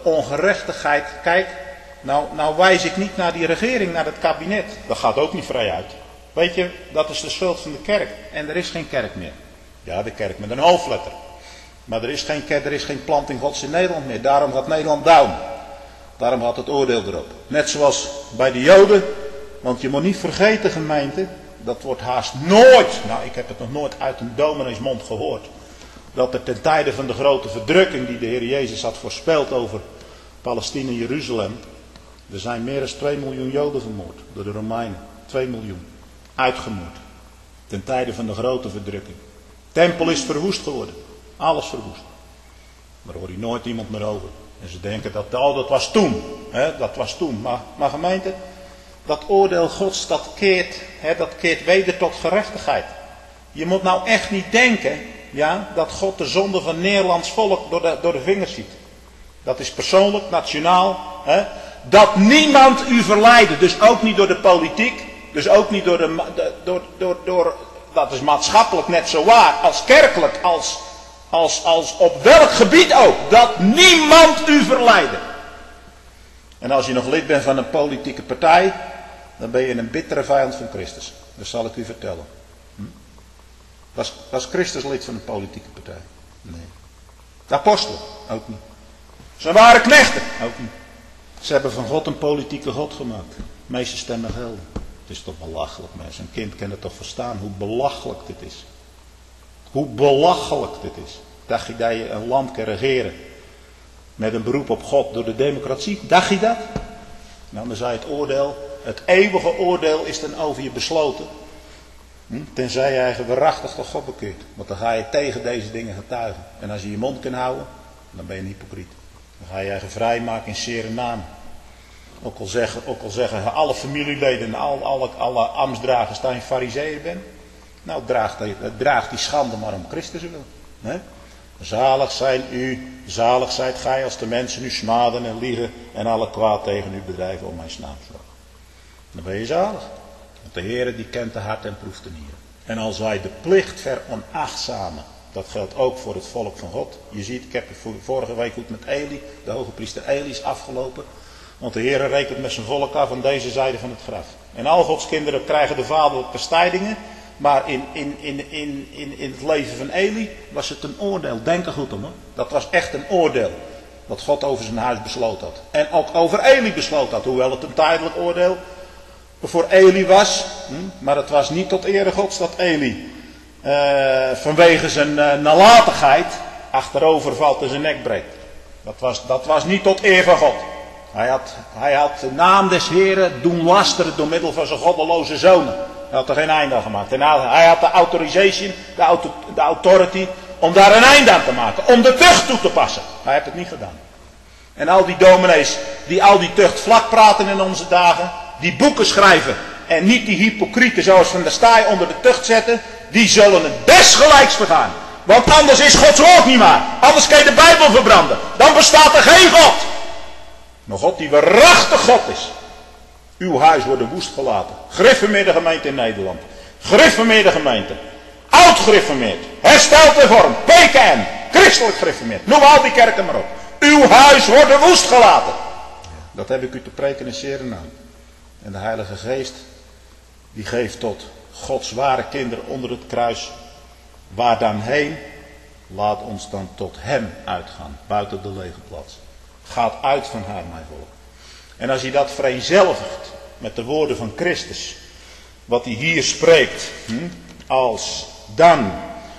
ongerechtigheid, kijk, nou, nou wijs ik niet naar die regering, naar het kabinet. Dat gaat ook niet vrij uit. Weet je, dat is de schuld van de kerk. En er is geen kerk meer. Ja, de kerk met een hoofdletter. Maar er is geen kerk, er is geen planting Gods in Nederland meer. Daarom gaat Nederland down. Daarom gaat het oordeel erop. Net zoals bij de Joden. Want je moet niet vergeten, gemeente. Dat wordt haast nooit. Nou, ik heb het nog nooit uit een dominees mond gehoord. Dat er ten tijde van de grote verdrukking die de Heer Jezus had voorspeld over Palestina en Jeruzalem. Er zijn meer dan twee miljoen Joden vermoord door de Romeinen. twee miljoen. Uitgemoord. Ten tijde van de grote verdrukking. De tempel is verwoest geworden. Alles verwoest. Maar daar hoor je nooit iemand meer over. En ze denken dat, oh, dat was toen. Hè, dat was toen. Maar, maar gemeente, dat oordeel Gods, dat keert, hè, dat keert weder tot gerechtigheid. Je moet nou echt niet denken, ja, dat God de zonde van Nederlands volk door de, door de vingers ziet. Dat is persoonlijk, nationaal. Hè. Dat niemand u verleidde. Dus ook niet door de politiek. Dus ook niet door de, de door, door, door, dat is maatschappelijk net zo waar. Als kerkelijk, als, als, als op welk gebied ook. Dat niemand u verleidde. En als je nog lid bent van een politieke partij. Dan ben je een bittere vijand van Christus. Dat zal ik u vertellen. Hm? Was, was Christus lid van een politieke partij? Nee. De apostelen? Ook niet. Ze waren knechten? Ook niet. Ze hebben van God een politieke God gemaakt. De meeste stemmen gelden. Het is toch belachelijk, mensen. Een kind kan het toch verstaan hoe belachelijk dit is. Hoe belachelijk dit is. Dacht je dat je een land kan regeren met een beroep op God door de democratie? Dacht je dat? Nou, dan zei het oordeel, het eeuwige oordeel is dan over je besloten. Hm? Tenzij je eigen waarachtig tot God bekeert. Want dan ga je tegen deze dingen getuigen. En als je je mond kan houden, dan ben je een hypocriet. Dan ga je eigen vrijmaken in zere naam. Ook al zeggen, ook al zeggen alle familieleden en al, alle, alle ambtsdragers dat je farizeeër bent. Nou, draag die, draag die schande maar om Christus wil. He? Zalig zijn u, zalig zijt gij als de mensen u smaden en liegen en alle kwaad tegen u bedrijven om mijn naam zorgen. Dan ben je zalig. Want de Heere die kent de hart en proeft de nieren. En als wij de plicht veronachtzamen, dat geldt ook voor het volk van God. Je ziet, ik heb vorige week goed met Eli, de hoge priester Eli is afgelopen. Want de Heere rekent met zijn volk af aan deze zijde van het graf. En al Gods kinderen krijgen de vaderlijke bestrijdingen. Maar in, in, in, in, in, in het leven van Eli was het een oordeel. Denk er goed om, hoor. Dat was echt een oordeel. Wat God over zijn huis besloten had. En ook over Eli besloten had. Hoewel het een tijdelijk oordeel voor Eli was. Hm, maar het was niet tot ere Gods dat Eli uh, vanwege zijn uh, nalatigheid achterover valt en zijn nek breekt. Dat was, dat was niet tot eer van God. Hij had, hij had de naam des Heren doen lasteren door middel van zijn goddeloze zonen. Hij had er geen einde aan gemaakt. En hij had de authorization, de, auto, de authority, om daar een einde aan te maken. Om de tucht toe te passen. Hij heeft het niet gedaan. En al die dominees die al die tucht vlak praten in onze dagen, die boeken schrijven en niet die hypocrieten zoals Van der Staaij onder de tucht zetten, die zullen het desgelijks vergaan. Want anders is Gods woord niet waar. Anders kan je de Bijbel verbranden. Dan bestaat er geen God. Maar God die waarachtig God is. Uw huis wordt woest gelaten. Gereformeerde gemeente in Nederland. Gereformeerde gemeente. Oud gereformeerd. Hersteld hervormd. P K N. Christelijk gereformeerd. Noem al die kerken maar op. Uw huis wordt woest gelaten. Dat heb ik u te preken in zere naam. En de Heilige Geest die geeft tot Gods ware kinderen onder het kruis. Waar dan heen? Laat ons dan tot hem uitgaan. Buiten de lege plaats. Gaat uit van haar, mijn volk. En als hij dat vereenzelvigt met de woorden van Christus. Wat hij hier spreekt. Hm, als dan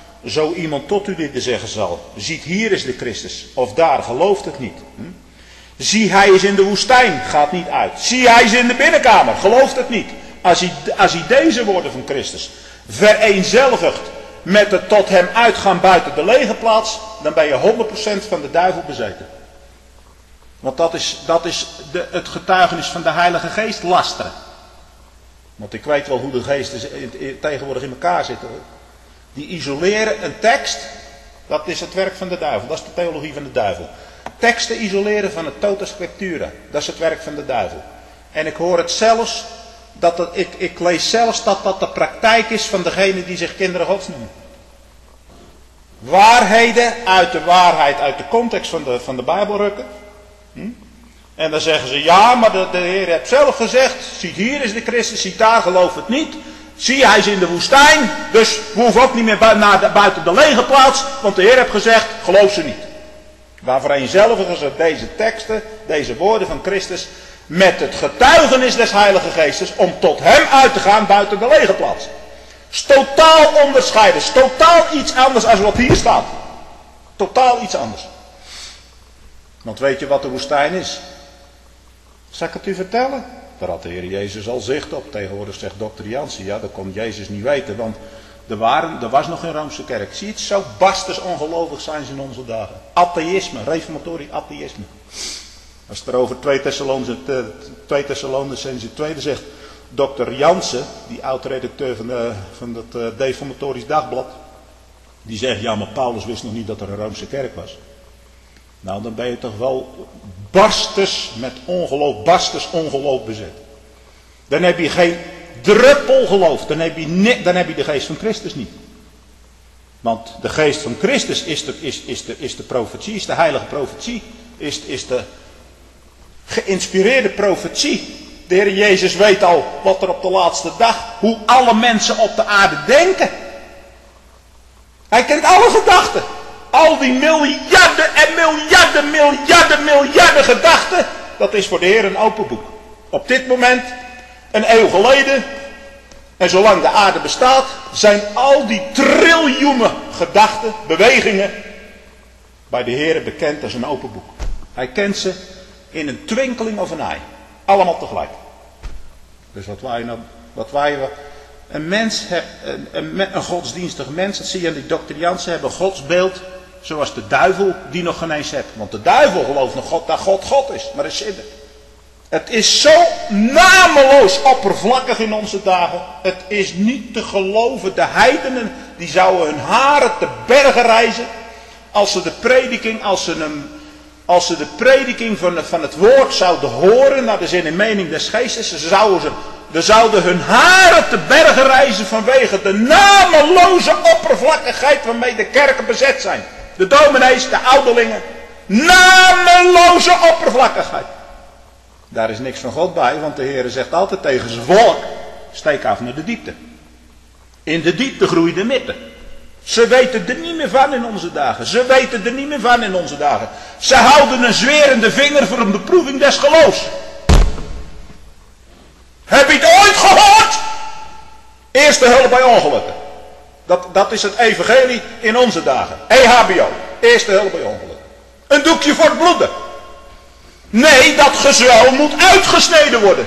zo iemand tot u dit te zeggen zal. Ziet, hier is de Christus. Of daar, gelooft het niet. Hm. Zie, hij is in de woestijn. Gaat niet uit. Zie, hij is in de binnenkamer. Gelooft het niet. Als hij, als hij deze woorden van Christus vereenzelvigt met het tot hem uitgaan buiten de lege plaats. Dan ben je honderd procent van de duivel bezeten. Want dat is, dat is de, het getuigenis van de Heilige Geest lasteren. Want ik weet wel hoe de geesten tegenwoordig in elkaar zitten. Die isoleren een tekst. Dat is het werk van de duivel. Dat is de theologie van de duivel. Teksten isoleren van het tota scriptura. Dat is het werk van de duivel. En ik hoor het zelfs. Dat het, ik, ik lees zelfs dat dat de praktijk is van degene die zich kinderen Gods noemen. Waarheden uit de waarheid, uit de context van de, van de Bijbel rukken. Hm? En dan zeggen ze, ja, maar de, de Heer heeft zelf gezegd, ziet hier is de Christus, ziet daar, geloof het niet. Zie, hij is in de woestijn, dus we hoeven ook niet meer naar de, buiten de lege plaats, want de Heer heeft gezegd, geloof ze niet. Waarvoor hij zelf gezegd, deze teksten, deze woorden van Christus, met het getuigenis des Heilige Geestes, om tot hem uit te gaan buiten de lege plaats. Is totaal onderscheiden, is totaal iets anders als wat hier staat. Totaal iets anders. Want weet je wat de woestijn is? Zal ik het u vertellen? Daar had de Heer Jezus al zicht op. Tegenwoordig zegt dokter Jansen, ja, dat kon Jezus niet weten, want er, waren, er was nog geen Roomse kerk. Zie je het, zo barstens ongelovig zijn ze in onze dagen. Atheïsme, reformatorisch atheïsme. Als het er over twee Thessalonicenzen in tweede zegt, dokter Jansen, die oud-redacteur van, de, van het uh, Deformatorisch Dagblad, die zegt, ja, maar Paulus wist nog niet dat er een Roomse kerk was. Nou, dan ben je toch wel barstens met ongeloof, barstens ongeloof bezet. Dan heb je geen druppel geloof, dan heb je, ne- dan heb je de geest van Christus niet. Want de geest van Christus is de, is, is de, is de profetie, is de heilige profetie, is, is de geïnspireerde profetie. De Heer Jezus weet al wat er op de laatste dag, hoe alle mensen op de aarde denken. Hij kent alle gedachten. Al die miljarden en miljarden, miljarden, miljarden gedachten, dat is voor de Heer een open boek. Op dit moment, een eeuw geleden, en zolang de aarde bestaat, zijn al die triljoenen gedachten, bewegingen, bij de Heer bekend als een open boek. Hij kent ze in een twinkeling of een ei. Allemaal tegelijk. Dus wat wij nou, wat wij, een mens, een, een, een godsdienstig mens, dat zie je aan die dokter Jansen, hebben een godsbeeld, zoals de duivel die nog geen eens heeft. Want de duivel gelooft nog God, dat God God is, maar dat is het. Het is zo nameloos oppervlakkig in onze dagen. Het is niet te geloven. De heidenen, die zouden hun haren te bergen reizen, als ze de prediking, als ze hem... Als ze de prediking van, van het woord zouden horen, naar de zin en mening des geestes, zouden ze, dan zouden hun haren te bergen reizen vanwege de nameloze oppervlakkigheid waarmee de kerken bezet zijn. De dominees, de ouderlingen, nameloze oppervlakkigheid. Daar is niks van God bij, want de Heer zegt altijd tegen zijn volk, steek af naar de diepte. In de diepte groeit de mitte. Ze weten er niet meer van in onze dagen. Ze weten er niet meer van in onze dagen. Ze houden een zwerende vinger voor een beproeving des geloofs. Heb je het ooit gehoord? Eerste hulp bij ongelukken. Dat, dat is het evangelie in onze dagen. E H B O. Eerste hulp bij ongelukken. Een doekje voor het bloeden. Nee, dat gezwel moet uitgesneden worden.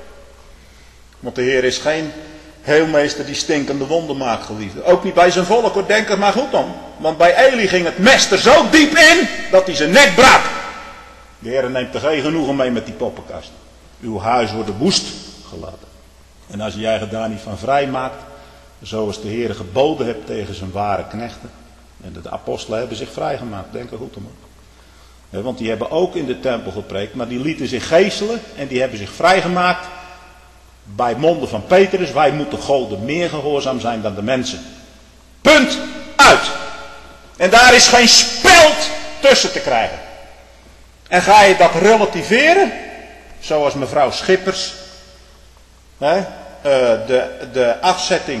Want de Heer is geen heelmeester die stinkende wonden maakt, geliefde. Ook niet bij zijn volk, hoor, denk er maar goed om. Want bij Eli ging het mes er zo diep in, dat hij zijn nek brak. De Heer neemt er geen genoegen mee met die poppenkast. Uw huis wordt woest gelaten. En als jij je daar niet van vrij maakt, zoals de Heer geboden hebt tegen zijn ware knechten. En de apostelen hebben zich vrijgemaakt, denk er goed om. Want die hebben ook in de tempel gepreekt, maar die lieten zich geeselen en die hebben zich vrijgemaakt. Bij monden van Petrus, wij moeten God meer gehoorzaam zijn dan de mensen. Punt, uit. En daar is geen speld tussen te krijgen. En ga je dat relativeren, zoals mevrouw Schippers, hè, de, de afzetting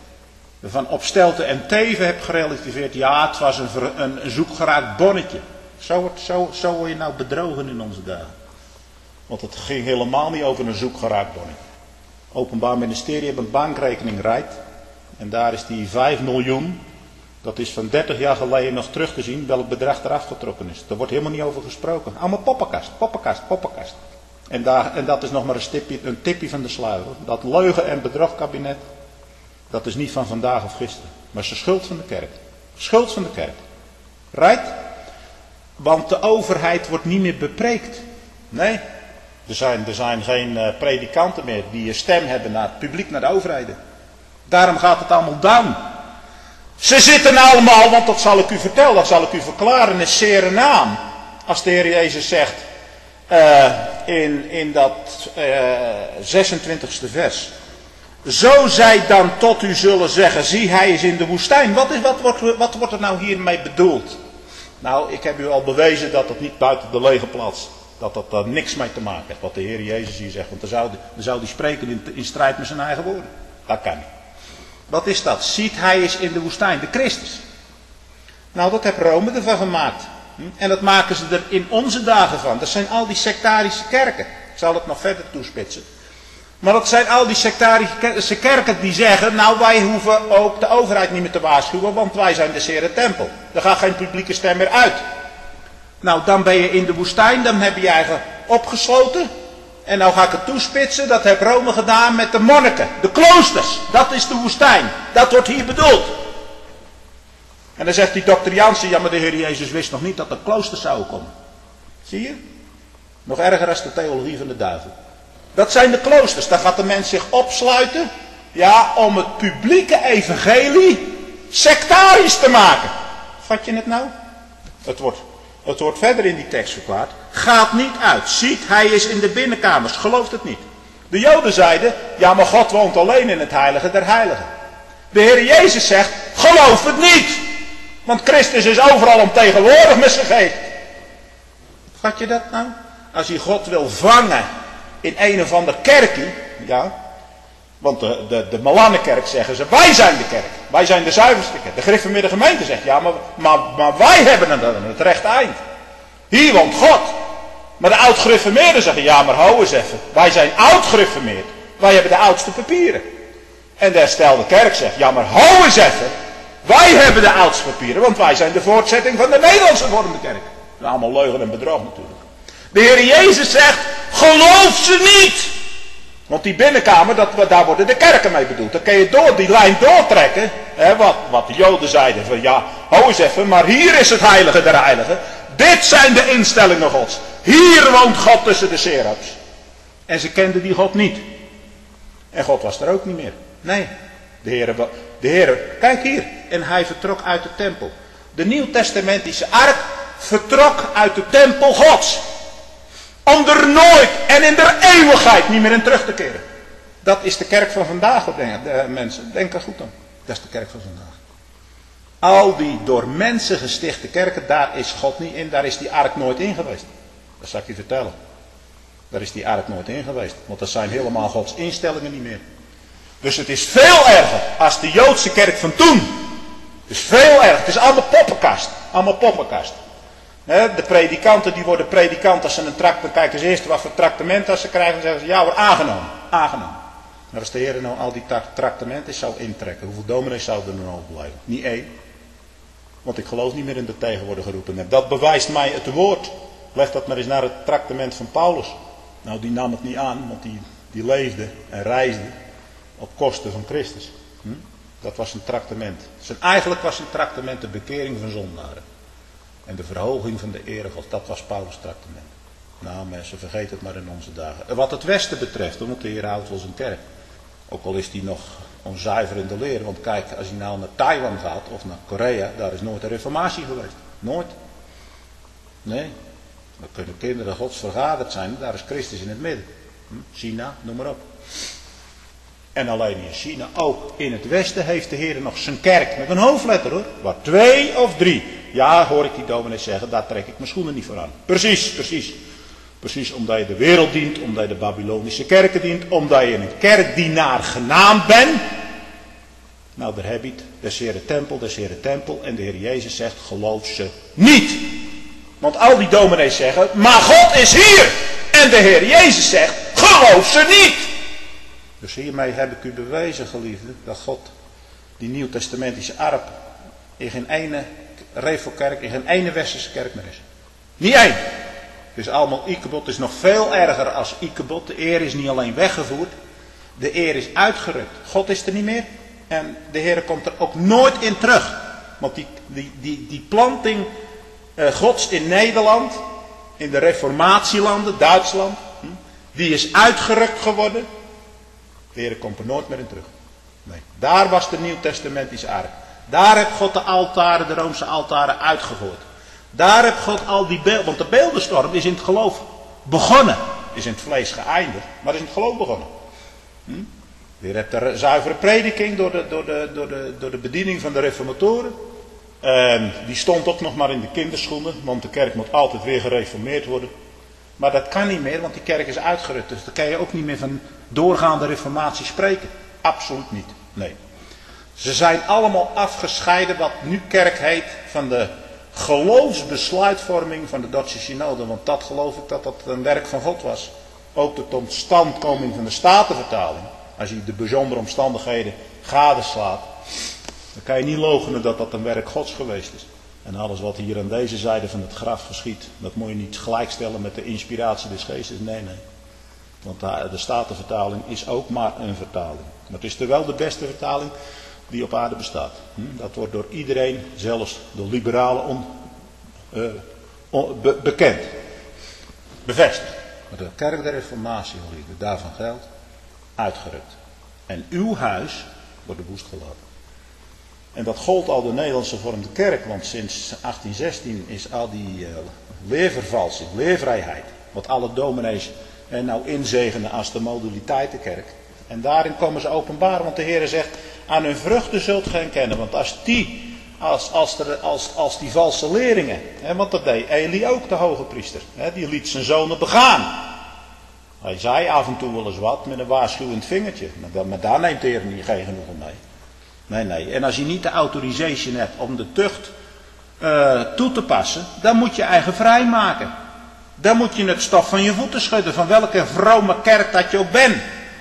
van Opstelten en Teven hebt gerelativeerd. Ja, het was een, een, een zoekgeraakt bonnetje. Zo, zo, zo word je nou bedrogen in onze dagen. Want het ging helemaal niet over een zoekgeraakt bonnetje. Openbaar Ministerie heeft een bankrekening rijdt. En daar is die vijf miljoen. Dat is van dertig jaar geleden nog terug te zien welk bedrag er afgetrokken is. Daar wordt helemaal niet over gesproken. Allemaal poppenkast, poppenkast, poppenkast. En, daar, en dat is nog maar een tipje, een tipje van de sluier. Dat leugen- en bedrogkabinet. Dat is niet van vandaag of gisteren. Maar het is de schuld van de kerk. Schuld van de kerk. Rijdt. Want de overheid wordt niet meer bepreekt. Nee. Er zijn, er zijn geen uh, predikanten meer die een stem hebben naar het publiek, naar de overheden. Daarom gaat het allemaal down. Ze zitten allemaal, want dat zal ik u vertellen, dat zal ik u verklaren in zere naam. Als de Heer Jezus zegt uh, in, in dat uh, zesentwintigste vers. Zo zij dan tot u zullen zeggen, zie hij is in de woestijn. Wat, is, wat, wordt, wat wordt er nou hiermee bedoeld? Nou, ik heb u al bewezen dat het niet buiten de lege plaats, dat dat daar niks mee te maken heeft. Wat de Heer Jezus hier zegt. Want dan zou, dan zou hij spreken in, in strijd met zijn eigen woorden. Dat kan niet. Wat is dat? Ziet hij is in de woestijn, de Christus. Nou, dat heeft Rome ervan gemaakt. En dat maken ze er in onze dagen van. Dat zijn al die sectarische kerken. Ik zal het nog verder toespitsen. Maar dat zijn al die sectarische kerken die zeggen, nou wij hoeven ook de overheid niet meer te waarschuwen, want wij zijn de zere tempel. Er gaat geen publieke stem meer uit. Nou, dan ben je in de woestijn, dan heb je je eigen opgesloten. En nou ga ik het toespitsen, dat heeft Rome gedaan met de monniken, de kloosters. Dat is de woestijn. Dat wordt hier bedoeld. En dan zegt die doctriaanse, ja maar de Heer Jezus wist nog niet dat er kloosters zouden komen. Zie je? Nog erger als de theologie van de duivel. Dat zijn de kloosters. Daar gaat de mens zich opsluiten. Ja, om het publieke evangelie sectarisch te maken. Vat je het nou? Het wordt, het wordt verder in die tekst verklaard. Gaat niet uit. Ziet, hij is in de binnenkamers. Gelooft het niet. De Joden zeiden, ja maar God woont alleen in het heilige der heiligen. De Heer Jezus zegt, geloof het niet. Want Christus is overal omtegenwoordig met zijn geest. Vat je dat nou? Als je God wil vangen in een of ander kerkje, ja, want de, de, de Malannenkerk zeggen ze, wij zijn de kerk, wij zijn de zuiverste kerk. De gereformeerde gemeente zegt, ja, maar, maar, maar wij hebben het, het rechte eind. Hier woont God. Maar de oud-gereformeerden zeggen, ja, maar hou eens even, wij zijn oud-gereformeerd, wij hebben de oudste papieren. En de herstelde kerk zegt, ja, maar hou eens even, wij hebben de oudste papieren, want wij zijn de voortzetting van de Nederlandse vormde kerk. Dat is allemaal leugen en bedrog natuurlijk. De Heer Jezus zegt, geloof ze niet. Want die binnenkamer, dat, daar worden de kerken mee bedoeld. Dan kun je door die lijn doortrekken. Hè, wat, wat de Joden zeiden van ja, hou eens even, maar hier is het heilige der heiligen. Dit zijn de instellingen Gods. Hier woont God tussen de serafs. En ze kenden die God niet. En God was er ook niet meer. Nee, de Heer, de Heer, kijk hier. En hij vertrok uit de tempel. De Nieuwtestamentische ark vertrok uit de tempel Gods. Om er nooit en in de eeuwigheid niet meer in terug te keren. Dat is de kerk van vandaag, de mensen. Denk er goed aan. Dat is de kerk van vandaag. Al die door mensen gestichte kerken, daar is God niet in. Daar is die ark nooit in geweest. Dat zal ik je vertellen. Daar is die ark nooit in geweest. Want dat zijn helemaal Gods instellingen niet meer. Dus het is veel erger als de Joodse kerk van toen. Het is veel erger. Het is allemaal poppenkast. Allemaal poppenkast. De predikanten die worden predikant als ze een tractement. Kijken ze eerst wat voor tractement als ze krijgen. Dan zeggen ze ja hoor, aangenomen. Aangenomen. Maar als de Heer nou al die tractementen zou intrekken. Hoeveel dominees zouden er nog overblijven? Niet één. Want ik geloof niet meer in de tegenwoordige roepen. Dat bewijst mij het woord. Leg dat maar eens naar het tractement van Paulus. Nou die nam het niet aan. Want die, die leefde en reisde. Op kosten van Christus. Hm? Dat was een tractement. Dus eigenlijk was een tractement de bekering van zondaren. En de verhoging van de ere God, dat was Paulus' tractement. Nou mensen, vergeet het maar in onze dagen. Wat het Westen betreft, want de Heer houdt wel zijn kerk. Ook al is die nog onzuiver in de leer. Want kijk, als hij nou naar Taiwan gaat of naar Korea, daar is nooit een reformatie geweest. Nooit. Nee. Dan kunnen kinderen Gods vergaderd zijn, daar is Christus in het midden. China, noem maar op. En alleen in China, ook in het Westen, heeft de Heer nog zijn kerk. Met een hoofdletter hoor. Waar twee of drie. Ja, hoor ik die dominee zeggen, daar trek ik mijn schoenen niet voor aan. Precies, precies. Precies omdat je de wereld dient, omdat je de Babylonische kerken dient, omdat je een kerkdienaar genaamd bent. Nou, daar heb je het. De Heere tempel, de Heere tempel. En de Heer Jezus zegt, geloof ze niet. Want al die dominees zeggen, maar God is hier. En de Heer Jezus zegt, geloof ze niet. Dus hiermee heb ik u bewezen, geliefde, dat God die nieuwtestamentische ark in geen ene revelkerk, in geen ene westerse kerk meer is. Niet één. Dus allemaal Ikebod is nog veel erger als Ikebod. De eer is niet alleen weggevoerd, de eer is uitgerukt. God is er niet meer en de Heer komt er ook nooit in terug. Want die, die, die, die planting eh, Gods in Nederland, in de reformatielanden, Duitsland, hm, die is uitgerukt geworden. De Heer komt er nooit meer in terug. Nee, daar was de nieuwtestamentische ark. Daar heeft God de altaren, de Roomse altaren uitgevoerd. Daar heeft God al die beelden, want de beeldenstorm is in het geloof begonnen. Is in het vlees geëindigd, maar is in het geloof begonnen. Hm? De Heer heeft de zuivere prediking door de, door de, door de, door de bediening van de reformatoren. En die stond ook nog maar in de kinderschoenen, want de kerk moet altijd weer gereformeerd worden. Maar dat kan niet meer, want die kerk is uitgerukt. Dus dan kan je ook niet meer van doorgaande reformatie spreken. Absoluut niet. Nee. Ze zijn allemaal afgescheiden, wat nu kerk heet, van de geloofsbesluitvorming van de Dordtse synode. Want dat geloof ik dat dat een werk van God was. Ook de totstandkoming van de Statenvertaling. Als je de bijzondere omstandigheden gadeslaat, dan kan je niet loochenen dat dat een werk Gods geweest is. En alles wat hier aan deze zijde van het graf geschiet, dat moet je niet gelijkstellen met de inspiratie des geestes. Nee, nee. Want de Statenvertaling is ook maar een vertaling. Maar het is er wel de beste vertaling die op aarde bestaat. Dat wordt door iedereen, zelfs door liberalen, on, uh, on, be, bekend. Bevestigd. Maar de kerk der Reformatie, daarvan geldt, uitgerukt. En uw huis wordt de woest gelaten. En dat gold al de Nederlandse vormde kerk, want sinds achttien zestien is al die uh, leervervalsing, leervrijheid, wat alle dominees uh, nou inzegenen als de modaliteitenkerk. En daarin komen ze openbaar, want de Heer zegt, aan hun vruchten zult gij kennen. Want als die, als, als, er, als, als die valse leringen, hè, want dat deed Eli ook, de hoge priester, hè, die liet zijn zonen begaan. Hij zei af en toe wel eens wat met een waarschuwend vingertje, maar, dat, maar daar neemt de Heer niet geen genoegen mee. Nee, nee. En als je niet de autorisation hebt om de tucht uh, toe te passen, dan moet je eigen vrij maken. Dan moet je het stof van je voeten schudden, van welke vrome kerk dat je ook bent.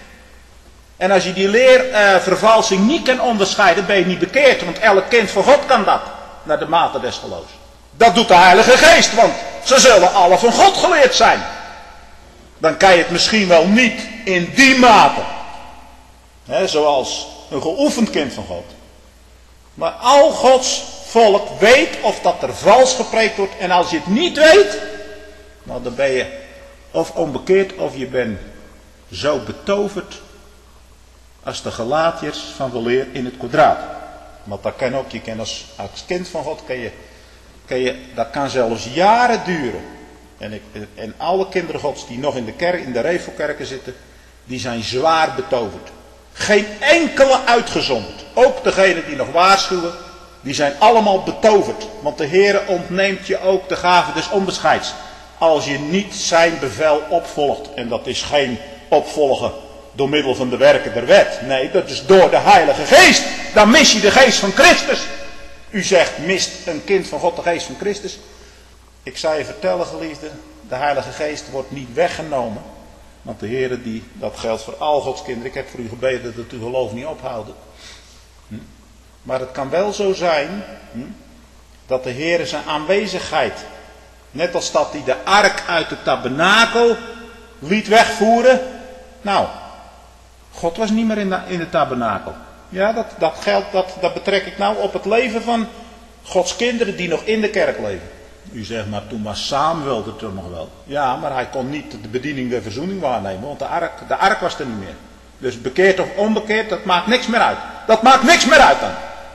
En als je die leervervalsing uh, niet kan onderscheiden, ben je niet bekeerd. Want elk kind van God kan dat, naar de mate des geloofs. Dat doet de Heilige Geest, want ze zullen alle van God geleerd zijn. Dan kan je het misschien wel niet in die mate. He, zoals een geoefend kind van God. Maar al Gods volk weet of dat er vals gepreekt wordt. En als je het niet weet, nou dan ben je of onbekeerd of je bent zo betoverd als de Galatiërs van weleer in het kwadraat. Want dat kan ook, je kan als, als kind van God, kan je, kan je, dat kan zelfs jaren duren. En, ik, en alle kinderen Gods die nog in de kerk, in de revelkerken zitten, die zijn zwaar betoverd. Geen enkele uitgezonderd. Ook degenen die nog waarschuwen, die zijn allemaal betoverd. Want de Heere ontneemt je ook de gave des onbescheids. Als je niet zijn bevel opvolgt. En dat is geen opvolgen door middel van de werken der wet. Nee, dat is door de Heilige Geest. Dan mis je de geest van Christus. U zegt, mist een kind van God de geest van Christus? Ik zou je vertellen, geliefde, de Heilige Geest wordt niet weggenomen. Want de Heere, die, dat geldt voor al Gods kinderen. Ik heb voor u gebeden dat het uw geloof niet ophouden. Hm? Maar het kan wel zo zijn, hm, dat de Heere zijn aanwezigheid, net als dat hij de ark uit de tabernakel liet wegvoeren. Nou, God was niet meer in de, in de tabernakel. Ja, dat, dat geldt, dat, dat betrek ik nou op het leven van Gods kinderen die nog in de kerk leven. U zegt, maar toen was Samuel er toch nog wel. Ja, maar hij kon niet de bediening der verzoening waarnemen, want de ark, de ark was er niet meer. Dus bekeerd of onbekeerd, dat maakt niks meer uit. Dat maakt niks meer uit dan.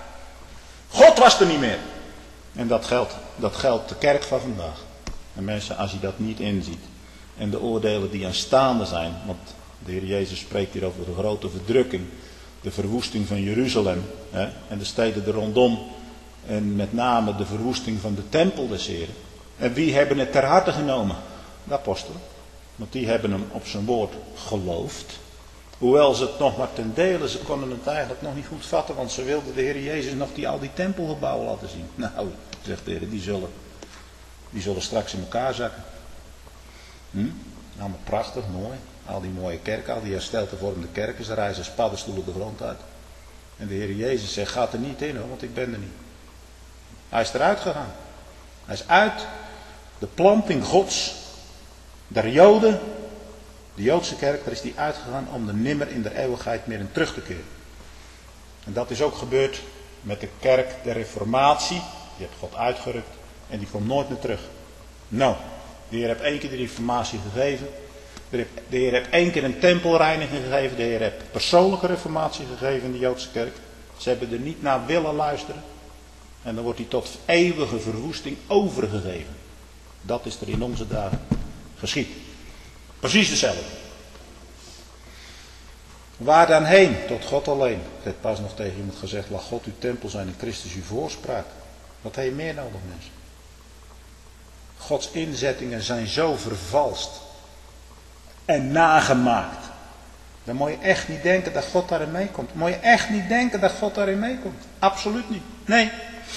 God was er niet meer. En dat geldt, dat geldt de kerk van vandaag. En mensen, als je dat niet inziet, en de oordelen die aanstaande zijn, want de Heer Jezus spreekt hier over de grote verdrukking, de verwoesting van Jeruzalem, hè, en de steden er rondom. En met name de verwoesting van de tempel des Heren. En wie hebben het ter harte genomen? De apostelen. Want die hebben hem op zijn woord geloofd. Hoewel ze het nog maar ten dele, ze konden het eigenlijk nog niet goed vatten. Want ze wilden de Heer Jezus nog die, al die tempelgebouwen laten zien. Nou, zegt de Heer, die zullen, die zullen straks in elkaar zakken. Hm? Allemaal prachtig, mooi. Al die mooie kerken, al die hersteld vormde kerken. Ze reizen als paddenstoelen de grond uit. En de Heer Jezus zegt, gaat er niet in hoor, want ik ben er niet. Hij is eruit gegaan. Hij is uit de planting Gods, der Joden, de Joodse kerk, daar is hij uitgegaan om er nimmer in de eeuwigheid meer in terug te keren. En dat is ook gebeurd met de kerk der Reformatie. Die heeft God uitgerukt en die komt nooit meer terug. Nou, de Heer heeft één keer de Reformatie gegeven. De Heer heeft één keer een tempelreiniging gegeven. De Heer heeft persoonlijke Reformatie gegeven in de Joodse kerk. Ze hebben er niet naar willen luisteren. En dan wordt hij tot eeuwige verwoesting overgegeven. Dat is er in onze dagen geschied. Precies hetzelfde. Waar dan heen? Tot God alleen. Ik heb pas nog tegen iemand gezegd, laat God uw tempel zijn en Christus uw voorspraak. Wat heb je meer nodig, mensen? Gods inzettingen zijn zo vervalst en nagemaakt. Dan moet je echt niet denken dat God daarin meekomt. Dan moet je echt niet denken dat God daarin meekomt. Absoluut niet. Nee.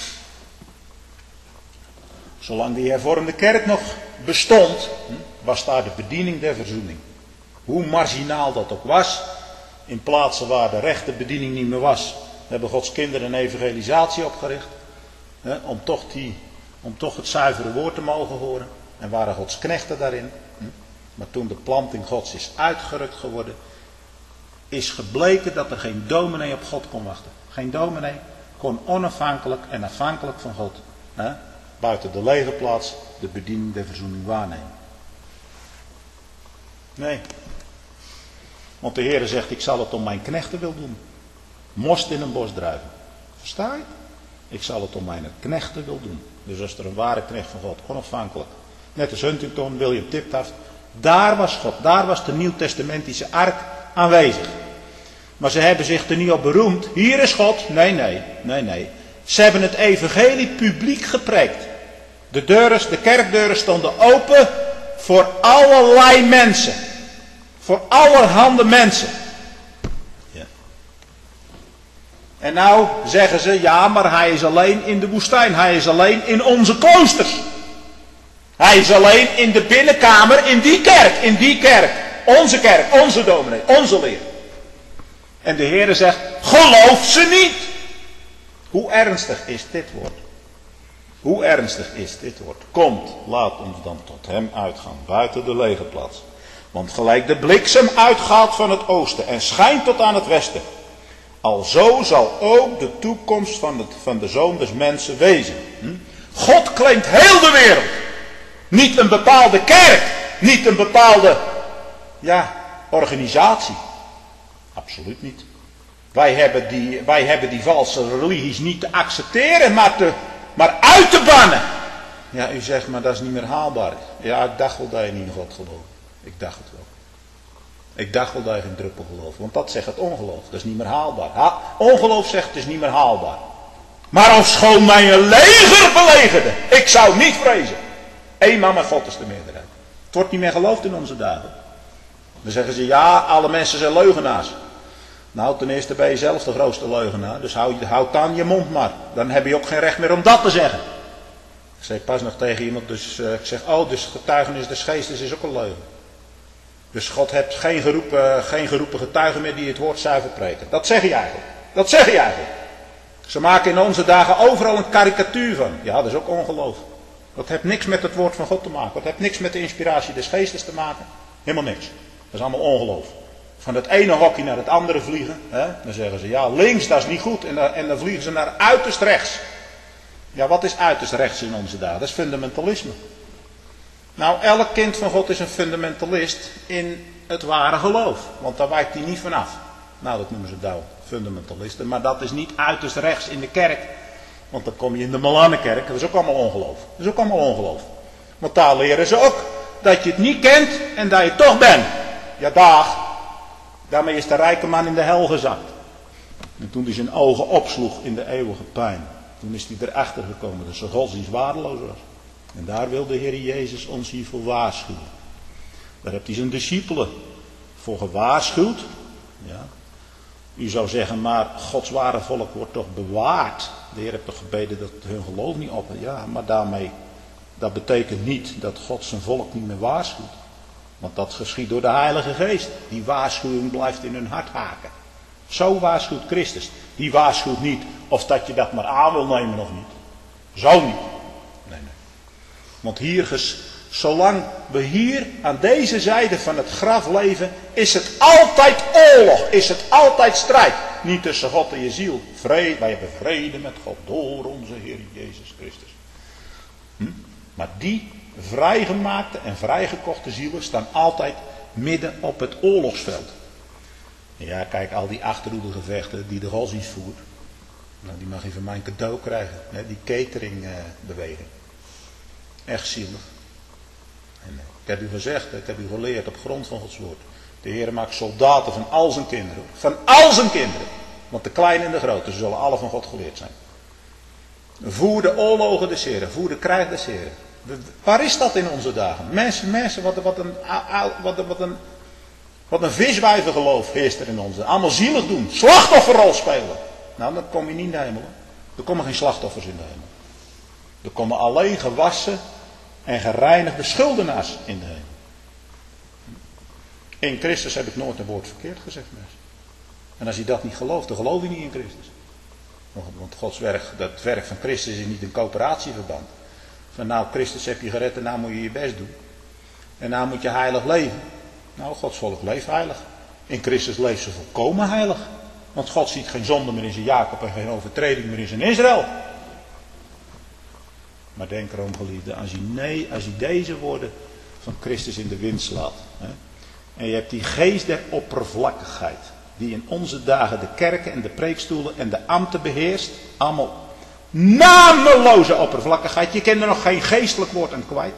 Zolang die hervormde kerk nog bestond, was daar de bediening der verzoening. Hoe marginaal dat ook was, in plaatsen waar de rechte bediening niet meer was, hebben Gods kinderen een evangelisatie opgericht. Hè, om, toch die, om toch het zuivere woord te mogen horen. En waren Gods knechten daarin. Hm. Maar toen de planting Gods is uitgerukt geworden, is gebleken dat er geen dominee op God kon wachten. Geen dominee kon onafhankelijk en afhankelijk van God, hè, buiten de legerplaats, de bediening der verzoening waarnemen. Nee. Want de Heere zegt, ik zal het om mijn knechten wil doen. Most in een bos drijven. Versta je? Ik zal het om mijn knechten wil doen. Dus als er een ware knecht van God, onafhankelijk, net als Huntington, William Tiptaft, daar was God, daar was de nieuwtestamentische ark aanwezig. Maar ze hebben zich er niet op beroemd. Hier is God. Nee, nee, nee, nee. Ze hebben het evangelie publiek gepreekt. De deuren, de kerkdeuren stonden open voor allerlei mensen. Voor allerhande mensen. Ja. En nou zeggen ze, ja, maar hij is alleen in de woestijn. Hij is alleen in onze kloosters. Hij is alleen in de binnenkamer, in die kerk, in die kerk. Onze kerk, onze dominee, onze leer. En de Heere zegt, geloof ze niet. Hoe ernstig is dit woord? Hoe ernstig is dit woord? Komt, laat ons dan tot hem uitgaan, buiten de legerplaats. Want gelijk de bliksem uitgaat van het oosten en schijnt tot aan het westen. Alzo zal ook de toekomst van, het, van de Zoon des Mensen wezen. Hm? God claimt heel de wereld. Niet een bepaalde kerk. Niet een bepaalde, ja, organisatie. Absoluut niet. Wij hebben die, wij hebben die valse religies niet te accepteren, maar, te, maar uit te bannen. Ja, u zegt, maar dat is niet meer haalbaar. Ja, ik dacht wel dat je niet in God gelooft. Ik dacht het wel. Ik dacht wel dat je geen druppel gelooft. Want dat zegt het ongeloof. Dat is niet meer haalbaar. Ha, ongeloof zegt het is niet meer haalbaar. Maar ofschoon mij een leger belegerde. Ik zou niet vrezen. Eenmaal met God is de meerderheid. Het wordt niet meer geloofd in onze dagen. Dan zeggen ze, ja, alle mensen zijn leugenaars. Nou, ten eerste ben je zelf de grootste leugenaar. Dus houd, houd dan je mond maar. Dan heb je ook geen recht meer om dat te zeggen. Ik zei pas nog tegen iemand, dus uh, ik zeg, oh, dus getuigenis des geestes is ook een leugen. Dus God heeft geen geroepen, geen geroepen getuigen meer die het woord zuiver preken. Dat zeg je eigenlijk. Dat zeg je eigenlijk. Ze maken in onze dagen overal een karikatuur van. Ja, dat is ook ongeloof. Dat heeft niks met het woord van God te maken. Dat heeft niks met de inspiratie des geestes te maken. Helemaal niks. Dat is allemaal ongeloof. Van het ene hokje naar het andere vliegen. Hè? Dan zeggen ze, ja, links, dat is niet goed. En dan, en dan vliegen ze naar uiterst rechts. Ja, wat is uiterst rechts in onze dagen? Dat is fundamentalisme. Nou, elk kind van God is een fundamentalist in het ware geloof. Want daar wijkt hij niet vanaf. Nou, dat noemen ze nou fundamentalisten. Maar dat is niet uiterst rechts in de kerk. Want dan kom je in de Malanenkerk. Dat is ook allemaal ongeloof. Dat is ook allemaal ongeloof. Want daar leren ze ook dat je het niet kent en dat je het toch bent. Ja, dag. Daarmee is de rijke man in de hel gezakt. En toen hij zijn ogen opsloeg in de eeuwige pijn. Toen is hij erachter gekomen dat zijn godsdienst waardeloos was. En daar wil de Heer Jezus ons hiervoor waarschuwen. Daar heeft hij zijn discipelen voor gewaarschuwd. Ja. U zou zeggen, maar Gods ware volk wordt toch bewaard. De Heer heeft toch gebeden dat hun geloof niet op. Ja, maar daarmee, dat betekent niet dat God zijn volk niet meer waarschuwt. Want dat geschiet door de Heilige Geest. Die waarschuwing blijft in hun hart haken. Zo waarschuwt Christus. Die waarschuwt niet of dat je dat maar aan wil nemen of niet. Zo niet. Nee, nee. Want hier, ges, zolang we hier aan deze zijde van het graf leven, is het altijd oorlog. Is het altijd strijd. Niet tussen God en je ziel. Vrede, wij hebben vrede met God door onze Heer Jezus Christus. Hm? Maar die vrijgemaakte en vrijgekochte zielen staan altijd midden op het oorlogsveld. Ja, kijk, al die achterhoedegevechten die de godsdienst voert. Nou, die mag je van mijn cadeau krijgen. Hè, die cateringbeweging. Eh, Echt zielig. En, eh, ik heb u gezegd, ik heb u geleerd op grond van Gods woord. De Heer maakt soldaten van al zijn kinderen. Van al zijn kinderen. Want de kleine en de grote, ze zullen alle van God geleerd zijn. Voer de oorlogen des Heren. Voer de krijg des Heren. Waar is dat in onze dagen? Mensen, mensen, wat, wat, een, wat, wat een Wat een viswijvengeloof heerst er in ons. Allemaal zielig doen. Slachtofferrol spelen. Nou, dan kom je niet in de hemel. Er komen geen slachtoffers in de hemel. Er komen alleen gewassen en gereinigde schuldenaars in de hemel. In Christus heb ik nooit een woord verkeerd gezegd, mensen. En als je dat niet gelooft, dan geloof je niet in Christus. Want Gods werk, dat werk van Christus is niet een coöperatieverband. Van nou, Christus heb je gered en nou moet je je best doen. En nou moet je heilig leven. Nou, Gods volk leeft heilig. In Christus leeft ze volkomen heilig. Want God ziet geen zonde meer in zijn Jacob en geen overtreding meer in zijn Israël. Maar denk erom, geliefde, als je, nee, als je deze woorden van Christus in de wind slaat. Hè, en je hebt die geest der oppervlakkigheid. Die in onze dagen de kerken en de preekstoelen en de ambten beheerst. Allemaal nameloze oppervlakkigheid. Je kent er nog geen geestelijk woord aan kwijt.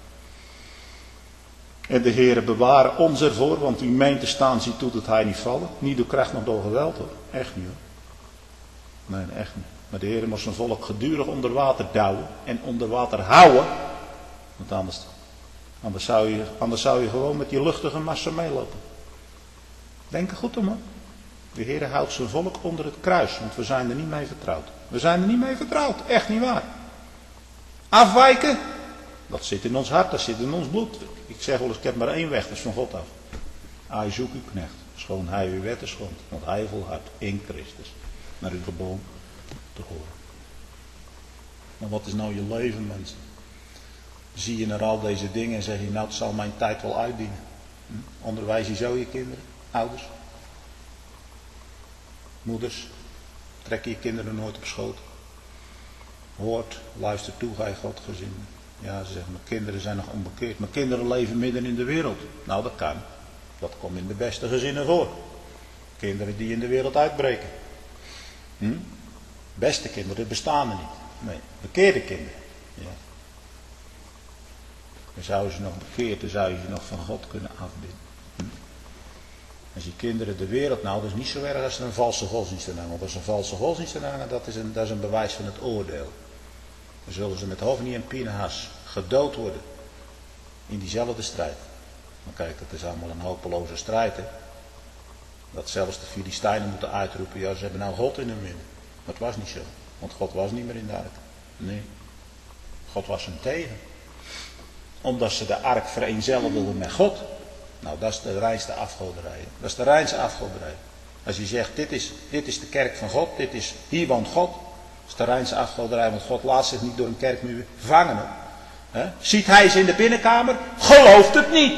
En de Heere bewaren ons ervoor, want wie meent te staan ziet toe dat hij niet vallen. Niet door kracht, nog door geweld hoor. Echt niet hoor. Nee, echt niet. Maar de Heere moest zijn volk gedurig onder water douwen en onder water houden. Want anders, anders, zou je, anders zou je gewoon met die luchtige massa meelopen. Denk er goed om hoor. De Heere houdt zijn volk onder het kruis, want we zijn er niet mee vertrouwd. We zijn er niet mee vertrouwd, echt niet waar. Afwijken, dat zit in ons hart, dat zit in ons bloed. Ik zeg wel eens, ik heb maar één weg, dat is van God af. Hij zoekt uw knecht, schoon hij uw wetten schond, want hij volhardt in Christus. Naar uw geboom te horen. Maar wat is nou je leven, mensen? Zie je naar al deze dingen en zeg je, nou het zal mijn tijd wel uitdienen. Hm? Onderwijs je zo je kinderen, ouders? Moeders, trek je kinderen nooit op schoot. Hoort, luister toe, ga je God gezinnen. Ja, ze zeggen, mijn kinderen zijn nog onbekeerd. Mijn kinderen leven midden in de wereld. Nou, dat kan. Dat komt in de beste gezinnen voor. Kinderen die in de wereld uitbreken. Hm? Beste kinderen bestaan er niet. Nee, bekeerde kinderen. Ja. Dan zouden ze nog bekeerd, dan zou je ze nog van God kunnen afbidden. Hm? Als je kinderen de wereld, nou dat is niet zo erg als ze een valse godsdienst aanhangen. Want als ze een valse godsdienst aanhangen, dat is een, dat is een bewijs van het oordeel. Dan zullen ze met Hofni en Pinehas gedood worden. In diezelfde strijd. Maar kijk, dat is allemaal een hopeloze strijd. Hè? Dat zelfs de Filistijnen moeten uitroepen, ja ze hebben nou God in hun midden. Dat was niet zo. Want God was niet meer in de ark. Nee. God was hem tegen. Omdat ze de ark vereenzelvigden met God. Nou, dat is de reinste afgoderij. Dat is de reinste afgoderij. Als je zegt, dit is, dit is de kerk van God, dit is, hier woont God. Dat is de reinste afgoderij, want God laat zich niet door een kerkmuur vangen. He? Ziet hij ze in de binnenkamer? Gelooft het niet.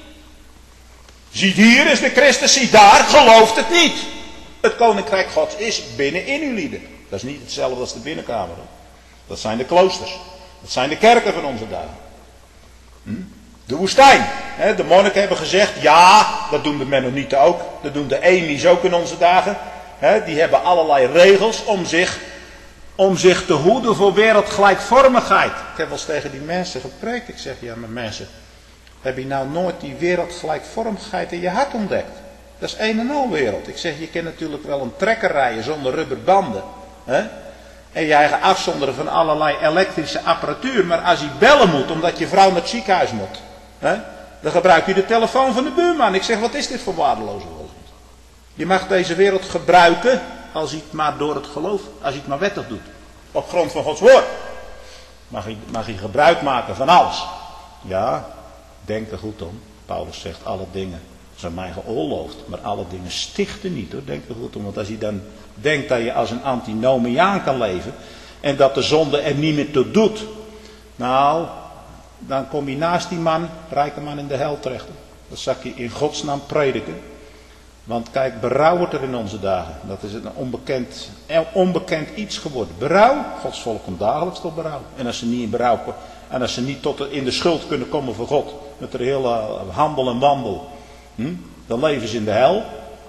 Ziet hier is de Christus, ziet daar, gelooft het niet. Het koninkrijk Gods is binnen in uw lieden. Dat is niet hetzelfde als de binnenkamer. Hoor. Dat zijn de kloosters. Dat zijn de kerken van onze dagen. Hm? De woestijn. He, de monniken hebben gezegd, ja, dat doen de Mennonieten ook. Dat doen de Emies ook in onze dagen. He, die hebben allerlei regels om zich, om zich te hoeden voor wereldgelijkvormigheid. Ik heb wel eens tegen die mensen gepreekt. Ik zeg, ja maar mensen, heb je nou nooit die wereldgelijkvormigheid in je hart ontdekt? Dat is een en al wereld. Ik zeg, je kan natuurlijk wel een trekker rijden zonder rubberbanden. Hè? En je eigen afzonderen van allerlei elektrische apparatuur. Maar als je bellen moet, omdat je vrouw naar het ziekenhuis moet. Hè? Dan gebruik je de telefoon van de buurman. Ik zeg, wat is dit voor waardeloze godsdienst? Je mag deze wereld gebruiken, als je het maar door het geloof, als je het maar wettig doet. Op grond van Gods woord. Mag je, mag je gebruik maken van alles. Ja, denk er goed om. Paulus zegt, alle dingen zijn mij geoorloofd, maar alle dingen stichten niet hoor, denk er goed om. Want als je dan denkt dat je als een antinomiaan kan leven en dat de zonde er niet meer toe doet, nou, dan kom je naast die man, rijke man in de hel terecht. Dat zal je in godsnaam prediken. Want kijk, berouw wordt er in onze dagen. Dat is een onbekend, onbekend iets geworden. Berouw, Gods volk komt dagelijks tot berouw. En als ze niet in berouw en als ze niet tot de, in de schuld kunnen komen voor God, met de hele handel en wandel, hm, dan leven ze in de hel.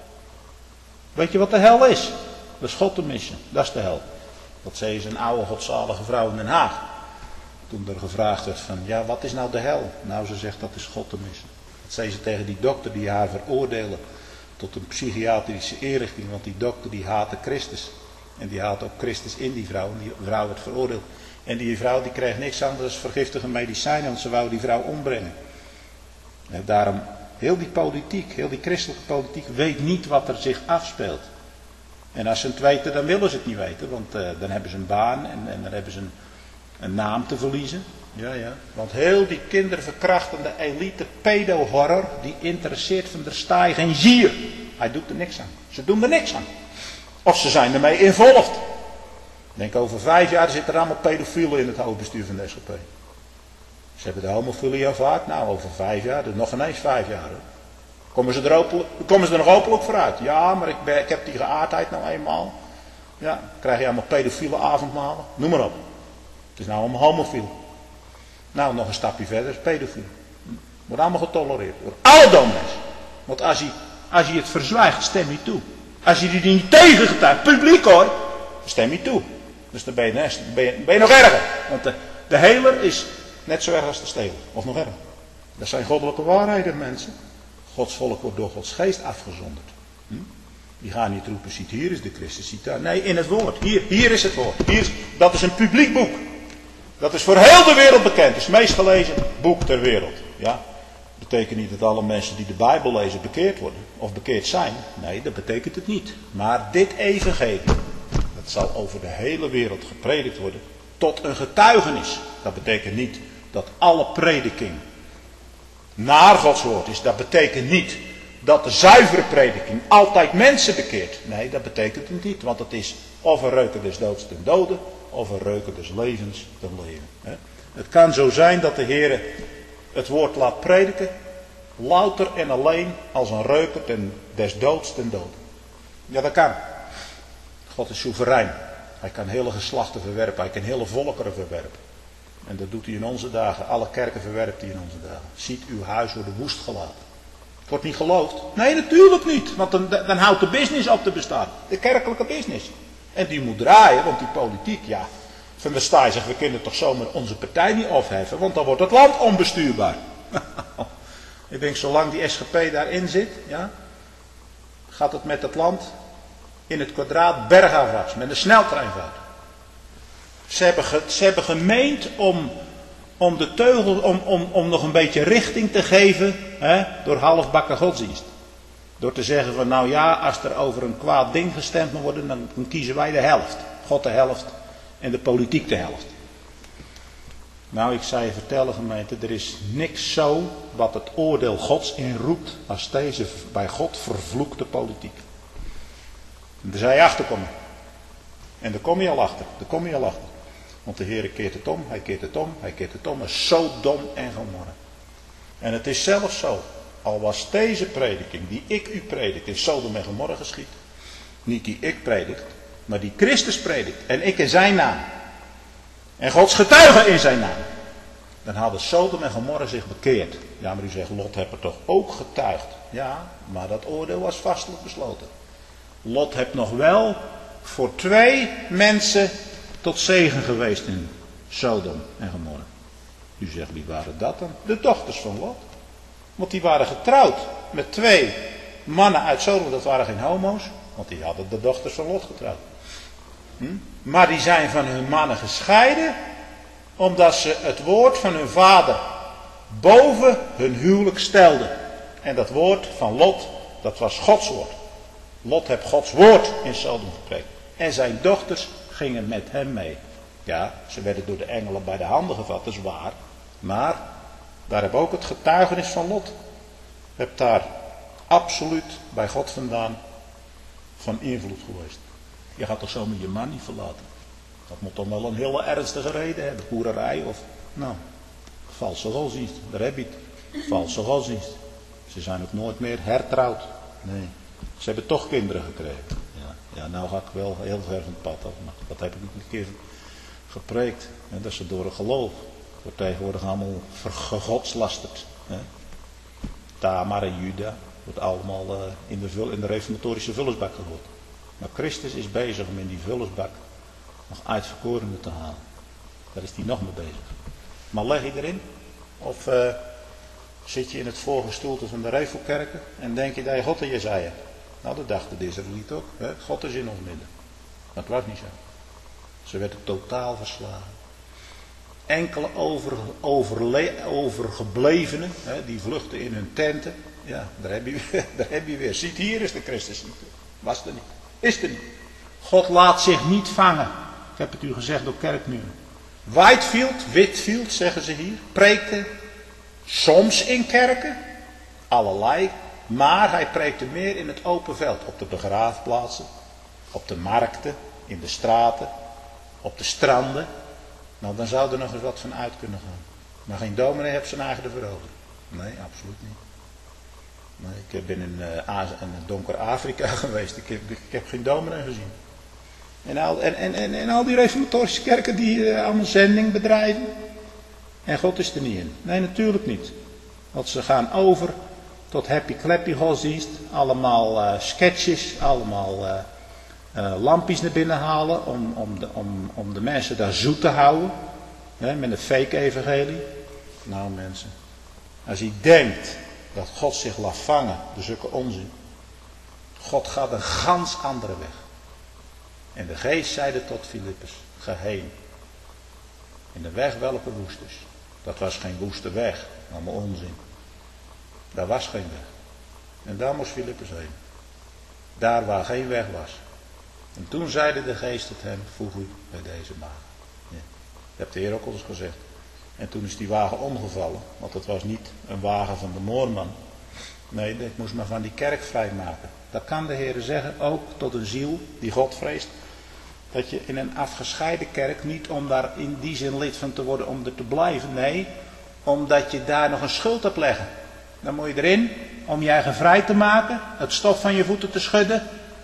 Weet je wat de hel is? Dat is God te missen. Dat is de hel. Dat zei ze een oude godzalige vrouw in Den Haag. Toen er gevraagd werd van, ja wat is nou de hel? Nou ze zegt dat is God te missen. Dat zei ze tegen die dokter die haar veroordeelde tot een psychiatrische inrichting. Want die dokter die haatte Christus. En die haatte ook Christus in die vrouw. En die vrouw werd veroordeeld. En die vrouw die kreeg niks anders dan vergiftige medicijnen. Want ze wou die vrouw ombrengen. En daarom heel die politiek, heel die christelijke politiek weet niet wat er zich afspeelt. En als ze het weten, dan willen ze het niet weten. Want uh, dan hebben ze een baan en, en dan hebben ze een, een naam te verliezen. Ja, ja. Want heel die kinderverkrachtende elite pedo-horror, die interesseert van der Staaij geen zier. Hij doet er niks aan. Ze doen er niks aan. Of ze zijn ermee involved. Ik denk over vijf jaar zitten er allemaal pedofielen in het hoofdbestuur van de S G P. Ze hebben de homofilie aanvaard. Nou, over vijf jaar, dus nog ineens vijf jaar. Hoor. Komen ze er, openlijk, komen ze er nog openlijk vooruit? Ja, maar ik, ben, ik heb die geaardheid nou eenmaal. Ja, dan krijg je allemaal pedofiele avondmalen. Noem maar op. Het is nou allemaal homofiel. Nou, nog een stapje verder is pedofiel. Wordt allemaal getolereerd. Door alle dominees. Want als je, als je het verzwijgt, stem je toe. Als je die niet tegengetuigt, publiek hoor, stem je toe. Dus dan ben je, ben je, ben je nog erger. Want de, de heler is net zo erg als de stelen. Of nog erger. Dat zijn goddelijke waarheden, mensen. Gods volk wordt door Gods geest afgezonderd. Hm? Die gaan niet roepen, ziet hier is de Christus, ziet daar. Nee, in het woord. Hier, hier is het woord. Hier is, dat is een publiek boek. Dat is voor heel de wereld bekend. Het is het meest gelezen boek ter wereld. Ja? Dat betekent niet dat alle mensen die de Bijbel lezen bekeerd worden. Of bekeerd zijn. Nee, dat betekent het niet. Maar dit evangelie, dat zal over de hele wereld gepredikt worden. Tot een getuigenis. Dat betekent niet dat alle prediking naar Gods woord is. Dat betekent niet dat de zuivere prediking altijd mensen bekeert. Nee, dat betekent het niet. Want het is of een reuken des doods ten dode, of een reuken des levens ten leven. Het kan zo zijn dat de Heer het woord laat prediken, louter en alleen als een reuker ten, des doods ten dode. Ja, dat kan. God is soeverein. Hij kan hele geslachten verwerpen, hij kan hele volkeren verwerpen. En dat doet hij in onze dagen. Alle kerken verwerpt hij in onze dagen. Ziet uw huis worden woest gelaten. Het wordt niet geloofd. Nee, natuurlijk niet. Want dan, dan houdt de business op te bestaan. De kerkelijke business. En die moet draaien, want die politiek, ja. Van der Staaij zegt, we kunnen toch zomaar onze partij niet opheffen. Want dan wordt het land onbestuurbaar. Ik denk, zolang die S G P daarin zit, ja, gaat het met het land in het kwadraat bergafwaarts. Met een sneltreinvaart. Ze hebben, ge, ze hebben gemeend om, om de teugel, om, om, om nog een beetje richting te geven, hè, door halfbakken godsdienst. Door te zeggen van nou ja, als er over een kwaad ding gestemd moet worden, dan, dan kiezen wij de helft. God de helft en de politiek de helft. Nou, ik zou je vertellen gemeente, er is niks zo wat het oordeel Gods inroept als deze bij God vervloekte politiek. En daar zou je achter komen. En daar kom je al achter, daar kom je al achter. Want de Heer keert het om, hij keert het om, hij keert het om. Het is zo dom en Gomorra. En het is zelfs zo, al was deze prediking die ik u predik in Sodom en Gomorra geschied. Niet die ik predik, maar die Christus predikt. En ik in zijn naam. En Gods getuigen in zijn naam. Dan hadden Sodom en Gomorra zich bekeerd. Ja, maar u zegt, Lot heeft er toch ook getuigd. Ja, maar dat oordeel was vastelijk besloten. Lot heeft nog wel voor twee mensen tot zegen geweest in Sodom en Gomorra. U zegt, wie waren dat dan? De dochters van Lot. Want die waren getrouwd met twee mannen uit Sodom. Dat waren geen homo's. Want die hadden de dochters van Lot getrouwd. Hm? Maar die zijn van hun mannen gescheiden. Omdat ze het woord van hun vader boven hun huwelijk stelden. En dat woord van Lot, dat was Gods woord. Lot heeft Gods woord in Sodom gepreekt. En zijn dochters gingen met hem mee. Ja, ze werden door de engelen bij de handen gevat, dat is waar. Maar daar heb ook het getuigenis van Lot. Heb daar absoluut bij God vandaan van invloed geweest. Je gaat toch zo met je man niet verlaten. Dat moet dan wel een hele ernstige reden hebben. Hoererij of, nou, valse godsdienst. Daar heb je het. Valse godsdienst. Ze zijn ook nooit meer hertrouwd. Nee. Ze hebben toch kinderen gekregen. Ja, ja nou ga ik wel heel ver van het pad af. Maar dat heb ik een keer gepreekt. Hè, dat ze door een geloof wordt tegenwoordig allemaal gegodslasterd. Hè. Tamar en Juda wordt allemaal uh, in, de vul, in de reformatorische vullersbak gegooid. Maar Christus is bezig om in die vullersbak nog uitverkorenen te halen. Daar is hij nog mee bezig. Maar leg je erin? Of uh, zit je in het voorgestoelte van de Revelkerken en denk je dat je God in Jesaja? Nou, dat dachten de Israëlieten ook. Hè? God is in ons midden. Dat was niet zo. Ze werden totaal verslagen. Enkele over, overle, overgeblevenen, hè, die vluchten in hun tenten. Ja, daar heb je weer. Daar heb je weer. Ziet, hier is de Christus niet. Was er niet. Is er niet. God laat zich niet vangen. Ik heb het u gezegd door kerkmuren. Whitefield, Whitfield zeggen ze hier, preekte soms in kerken, allerlei, maar hij preekte meer in het open veld, op de begraafplaatsen, op de markten, in de straten, op de stranden. Nou, dan zou er nog eens wat van uit kunnen gaan. Maar geen dominee heeft zijn eigen te veroveren. Nee, absoluut niet. Nee, ik ben in, uh, Azië, in donker Afrika geweest, ik heb, ik heb geen dominee gezien. En al, en, en, en, en al die reformatorische kerken die uh, allemaal zending bedrijven. En God is er niet in. Nee, natuurlijk niet. Want ze gaan over tot happy clappy godsdienst. Allemaal uh, sketches, allemaal uh, uh, lampjes naar binnen halen om, om, de, om, om de mensen daar zoet te houden. Hè, met een fake evangelie. Nou mensen, als je denkt dat God zich laat vangen door zulke onzin. God gaat een gans andere weg. En de geest zeide tot Filippus, ga heen. In de weg welke woest is. Dat was geen woeste weg, allemaal onzin. Daar was geen weg. En daar moest Filippus heen. Daar waar geen weg was. En toen zeide de geest tot hem, voeg u bij deze wagen. Ja. Dat heeft de Heer ook al eens gezegd. En toen is die wagen omgevallen, want het was niet een wagen van de moorman. Nee, ik moest me van die kerk vrijmaken. Dat kan de Heer zeggen, ook tot een ziel die God vreest. Dat je in een afgescheiden kerk, niet om daar in die zin lid van te worden om er te blijven. Nee, omdat je daar nog een schuld hebt leggen. Dan moet je erin om je eigen vrij te maken, het stof van je voeten te schudden.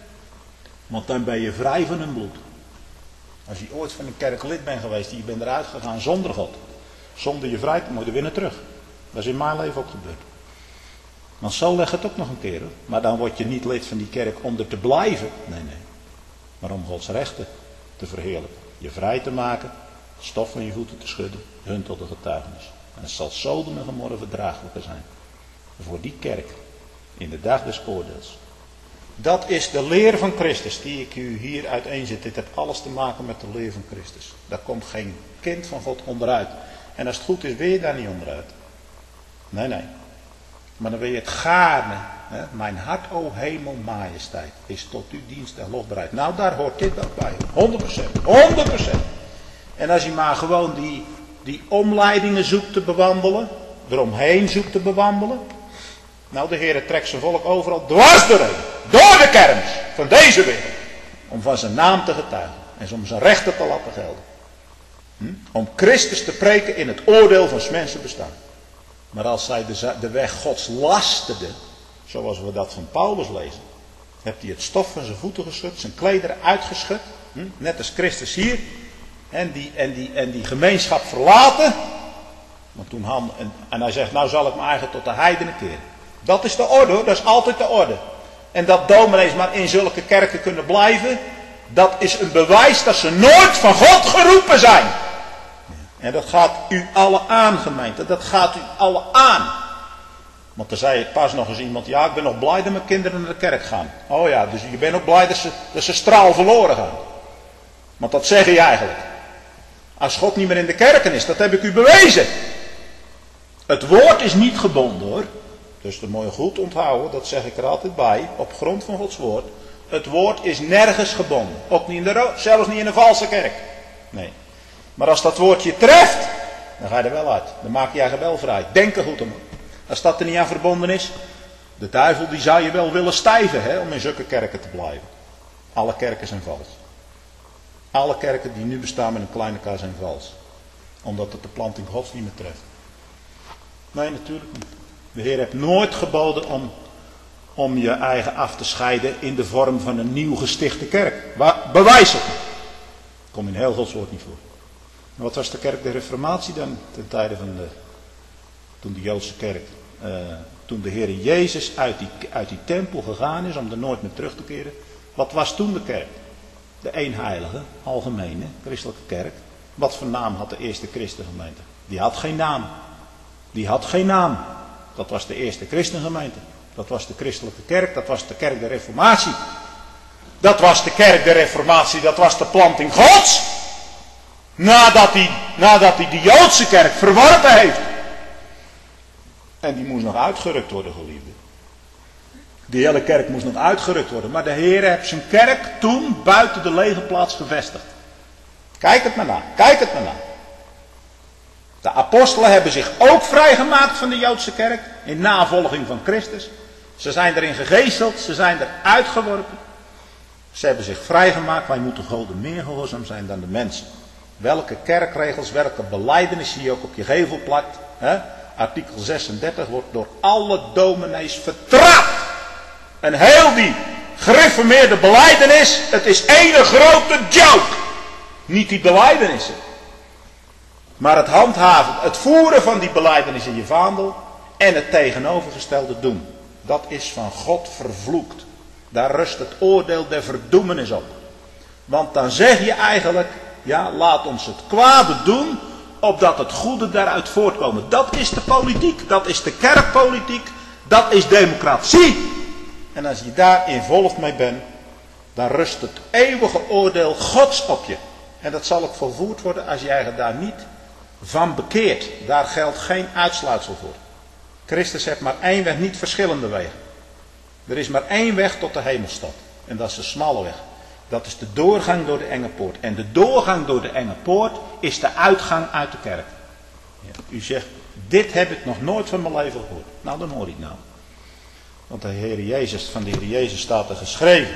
Want dan ben je vrij van hun bloed. Als je ooit van een kerk lid bent geweest en je bent eruit gegaan zonder God. Zonder je vrij te moet je weer naar terug. Dat is in mijn leven ook gebeurd. Want zo leg het ook nog een keer. Hoor. Maar dan word je niet lid van die kerk om er te blijven. Nee, nee. Maar om Gods rechten te verheerlijken. Je vrij te maken. Het stof van je voeten te schudden. Hun tot de getuigenis. En het zal Sodom en Gomorra verdraaglijker zijn. Voor die kerk. In de dag des oordeels. Dat is de leer van Christus die ik u hier uiteenzet. Dit heeft alles te maken met de leer van Christus. Daar komt geen kind van God onderuit. En als het goed is, wil je daar niet onderuit. Nee, nee. Maar dan wil je het gaarne. Hè? Mijn hart, o hemel, majesteit, is tot uw dienst en lof bereid. Nou, daar hoort dit ook bij. honderd procent. honderd procent. En als je maar gewoon die, die omleidingen zoekt te bewandelen. Eromheen zoekt te bewandelen. Nou, de Heer trekt zijn volk overal dwars doorheen. Door de kermis van deze wereld. Om van zijn naam te getuigen. En om zijn rechten te laten gelden. Hm? Om Christus te preken in het oordeel van 's mensen bestaan. Maar als zij de, de weg Gods lasterden, zoals we dat van Paulus lezen, heeft hij het stof van zijn voeten geschud, zijn klederen uitgeschud, hm? Net als Christus hier, en die, en, die, en die gemeenschap verlaten. Want toen Han, en, en hij zegt, nou zal ik mijn eigen tot de heidenen keren. Dat is de orde hoor, dat is altijd de orde. En dat dominees maar in zulke kerken kunnen blijven, dat is een bewijs dat ze nooit van God geroepen zijn. En dat gaat u alle aan, gemeente. Dat gaat u alle aan. Want er zei pas nog eens iemand, ja, ik ben nog blij dat mijn kinderen naar de kerk gaan. Oh ja, dus je bent ook blij dat ze, dat ze straal verloren gaan. Want dat zeg je eigenlijk. Als God niet meer in de kerken is, dat heb ik u bewezen. Het woord is niet gebonden hoor. Dus dat moet je goed onthouden, dat zeg ik er altijd bij, op grond van Gods woord. Het woord is nergens gebonden. Ook niet in de ro- zelfs niet in een valse kerk. Nee. Maar als dat woordje treft, dan ga je er wel uit. Dan maak je je wel vrij. Denk er goed om. Als dat er niet aan verbonden is, de duivel die zou je wel willen stijven, hè, om in zulke kerken te blijven. Alle kerken zijn vals. Alle kerken die nu bestaan met een kleine k zijn vals. Omdat het de planting Gods niet meer treft. Nee, natuurlijk niet. De Heer heeft nooit geboden om, om je eigen af te scheiden in de vorm van een nieuw gestichte kerk. Waar, bewijs het. Kom in heel Gods woord niet voor. En wat was de kerk de Reformatie dan ten tijde van de, toen de Joodse kerk, uh, toen de Heer Jezus uit die, uit die tempel gegaan is om er nooit meer terug te keren. Wat was toen de kerk? De eenheilige, algemene, christelijke kerk. Wat voor naam had de eerste christengemeente? Die had geen naam. Die had geen naam. Dat was de eerste christengemeente. Dat was de christelijke kerk. Dat was de kerk der Reformatie. Dat was de kerk der Reformatie. Dat was de planting Gods. Nadat hij, nadat hij de Joodse kerk verworpen heeft. En die moest nog uitgerukt worden, geliefde. Die hele kerk moest nog uitgerukt worden. Maar de Heer heeft zijn kerk toen buiten de lege plaats gevestigd. Kijk het maar na. Kijk het maar na. De apostelen hebben zich ook vrijgemaakt van de Joodse kerk. In navolging van Christus. Ze zijn erin gegezeld. Ze zijn er uitgeworpen. Ze hebben zich vrijgemaakt. Wij moeten God meer gehoorzaam zijn dan de mensen. Welke kerkregels, welke belijdenis je ook op je gevel plakt. Hè? Artikel zesendertig wordt door alle dominees vertrapt. En heel die gereformeerde belijdenis, het is één grote joke. Niet die belijdenissen. Maar het handhaven, het voeren van die belijdenis in je vaandel en het tegenovergestelde doen. Dat is van God vervloekt. Daar rust het oordeel der verdoemenis op. Want dan zeg je eigenlijk, ja, laat ons het kwade doen, opdat het goede daaruit voortkomt. Dat is de politiek, dat is de kerkpolitiek, dat is democratie. En als je daar involved mee bent, dan rust het eeuwige oordeel Gods op je. En dat zal ook volvoerd worden als jij je daar niet van bekeert. Daar geldt geen uitsluitsel voor. Christus heeft maar één weg, niet verschillende wegen. Er is maar één weg tot de hemelstad. En dat is de smalle weg. Dat is de doorgang door de enge poort. En de doorgang door de enge poort is de uitgang uit de kerk. Ja, u zegt, dit heb ik nog nooit van mijn leven gehoord. Nou, dan hoor ik nou. Want de Heer Jezus, van de Heer Jezus staat er geschreven.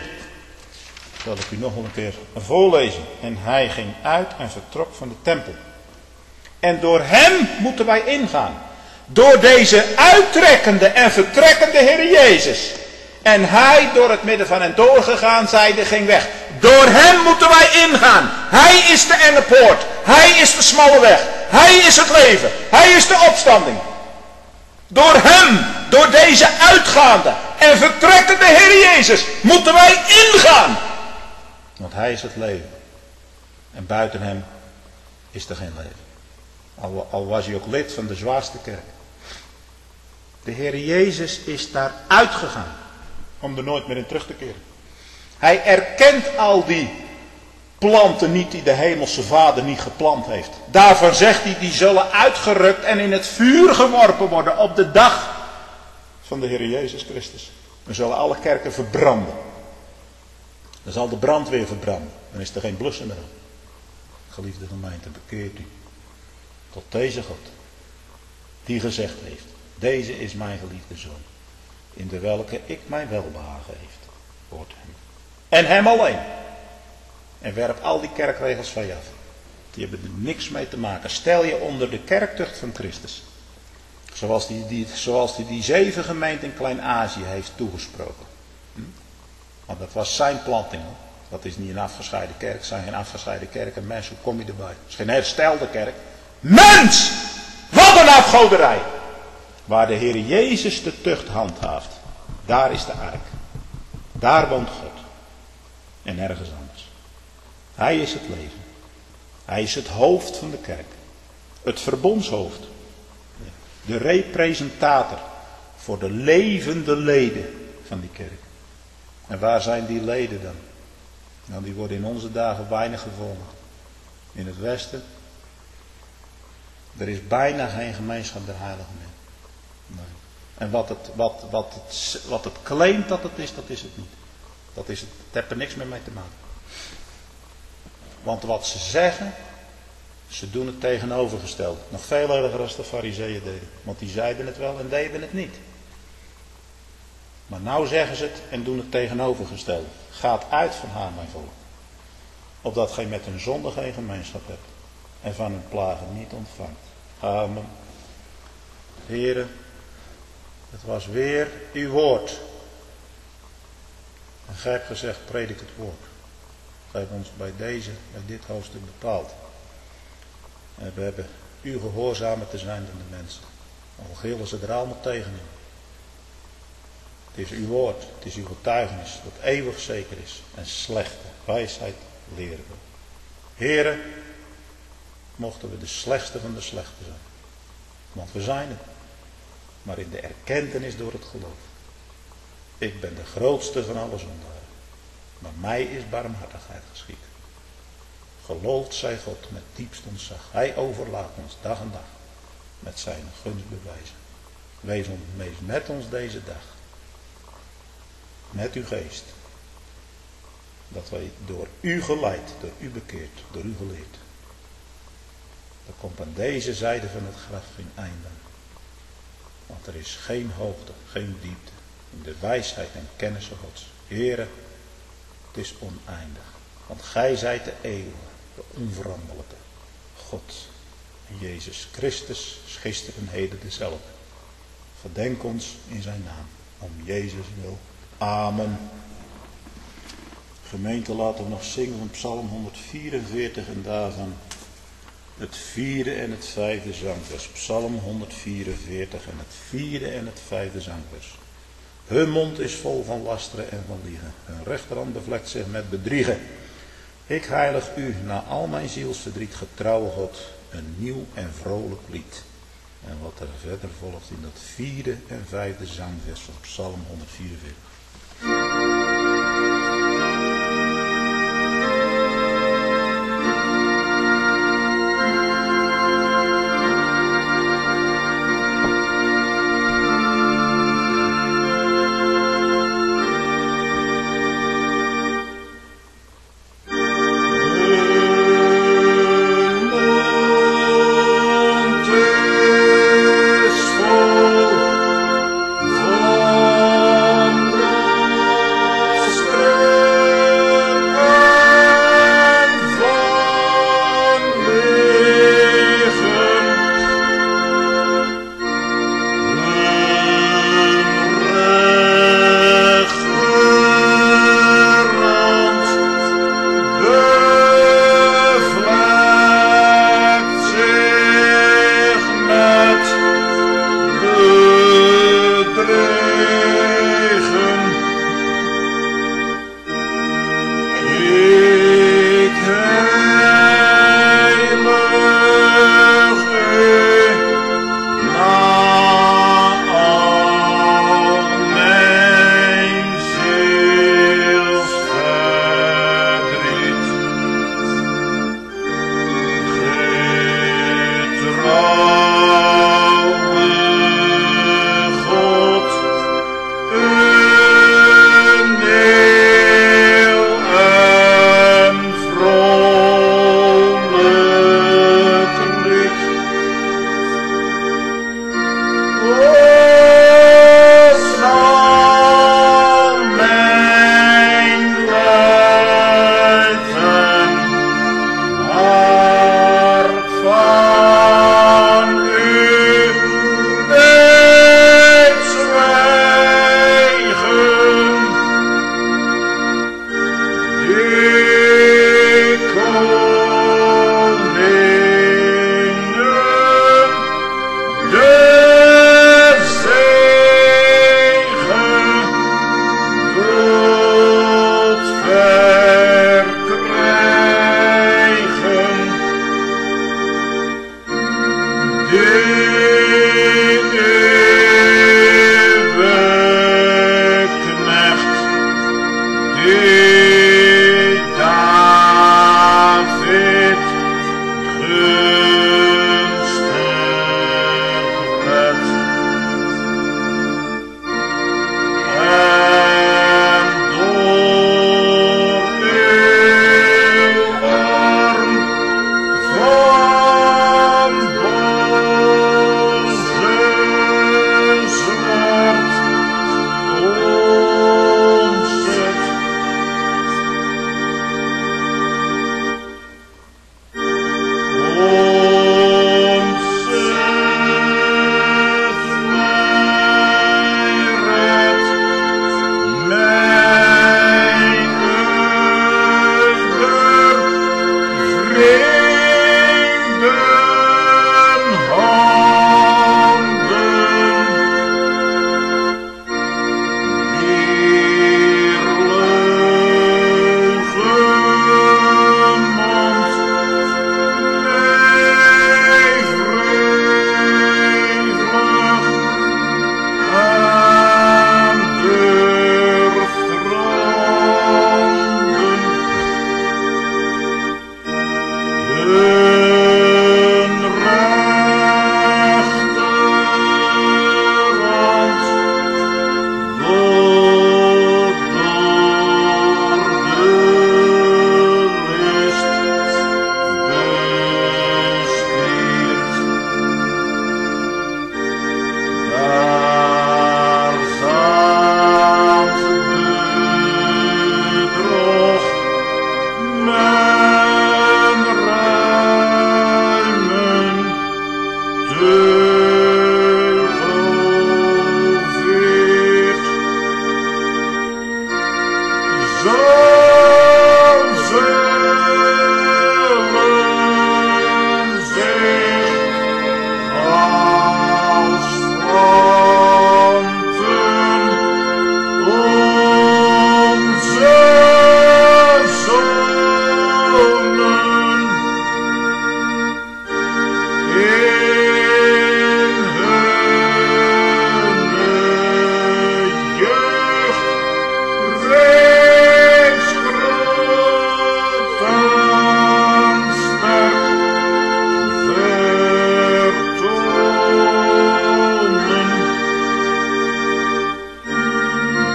Zal ik u nog een keer voorlezen. En hij ging uit en vertrok van de tempel. En door hem moeten wij ingaan. Door deze uittrekkende en vertrekkende Heer Jezus. En hij door het midden van hen doorgegaan, zeide, ging weg. Door hem moeten wij ingaan. Hij is de enge poort. Hij is de smalle weg. Hij is het leven. Hij is de opstanding. Door hem, door deze uitgaande en vertrekkende Heer Jezus, moeten wij ingaan. Want hij is het leven. En buiten hem is er geen leven. Al, al was hij ook lid van de zwaarste kerk. De Heer Jezus is daar uitgegaan. Om er nooit meer in terug te keren. Hij erkent al die planten niet die de hemelse Vader niet geplant heeft. Daarvan zegt hij, die zullen uitgerukt en in het vuur geworpen worden op de dag van de Heer Jezus Christus. Dan zullen alle kerken verbranden. Dan zal de brand weer verbranden. Dan is er geen blussen meer. Geliefde gemeente, bekeert u tot deze God. Die gezegd heeft, deze is mijn geliefde zoon. In de welke ik mijn welbehagen heeft. Hoort hem. En hem alleen. En werp al die kerkregels van je af. Die hebben er niks mee te maken. Stel je onder de kerktucht van Christus. Zoals die, die, zoals die, die zeven gemeenten in Klein-Azië heeft toegesproken. Hm? Want dat was zijn planting. Hoor. Dat is niet een afgescheiden kerk. Het zijn geen afgescheiden kerken. Mens, hoe kom je erbij? Het is geen herstelde kerk. Mens! Wat een afgoderij! Waar de Heer Jezus de tucht handhaaft. Daar is de ark. Daar woont God. En nergens anders. Hij is het leven. Hij is het hoofd van de kerk. Het verbondshoofd. De representator voor de levende leden van die kerk. En waar zijn die leden dan? Nou, die worden in onze dagen weinig gevonden. In het Westen. Er is bijna geen gemeenschap der heiligen meer. Nee. En wat het, wat, wat, het, wat het claimt dat het is, dat is het niet. Dat is het, het heeft er niks meer mee te maken. Want wat ze zeggen, ze doen het tegenovergestelde. Nog veel erger als de farizeeën deden. Want die zeiden het wel en deden het niet. Maar nou zeggen ze het en doen het tegenovergestelde. Gaat uit van haar, mijn volk. Opdat gij met hun zonde geen gemeenschap hebt. En van hun plagen niet ontvangt. Amen. Heren, het was weer uw woord. En gij hebt gezegd, predik het woord. Gij hebt ons bij deze, bij dit hoofdstuk bepaald. En we hebben u gehoorzamer te zijn dan de mensen. Al gillen ze er allemaal tegen in. Het is uw woord, het is uw getuigenis dat eeuwig zeker is. En slechte wijsheid leren we. Heren, mochten we de slechtste van de slechte zijn. Want we zijn het. Maar in de erkentenis door het geloof. Ik ben de grootste van alle zondaren. Maar mij is barmhartigheid geschied. Geloofd zij God met diepst ontzag. Hij overlaat ons dag en dag. Met zijn gunstbewijzen. Wees, wees met ons deze dag. met uw geest. Dat wij door u geleid, door u bekeerd, door u geleerd. Er komt aan deze zijde van het graf geen einde. Want er is geen hoogte, geen diepte in de wijsheid en kennis van Gods. Heere, het is oneindig. Want gij zijt de eeuwige, de onveranderlijke God. En Jezus Christus is gisteren en heden dezelfde. Gedenk ons in zijn naam. Om Jezus wil. Amen. Gemeente, laten we nog zingen van Psalm honderdvierenveertig en daarvan het vierde en het vijfde zangvers. Psalm honderdvierenveertig en het vierde en het vijfde zangvers. Hun mond is vol van lasteren en van liegen. Hun rechterhand bevlekt zich met bedriegen. Ik heilig u na al mijn zielsverdriet, getrouwe God, een nieuw en vrolijk lied. En wat er verder volgt in dat vierde en vijfde zangvers van Psalm honderdvierenveertig. Van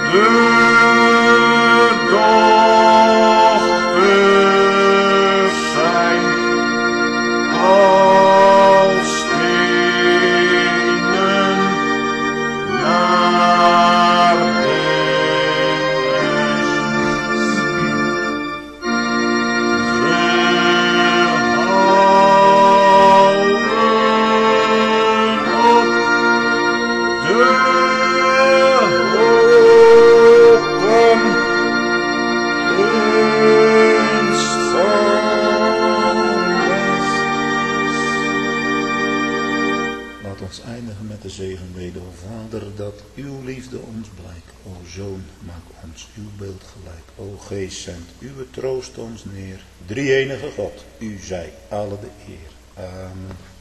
Geest, zendt uw troost ons neer. Drie-enige God, u zij alle de eer. Amen.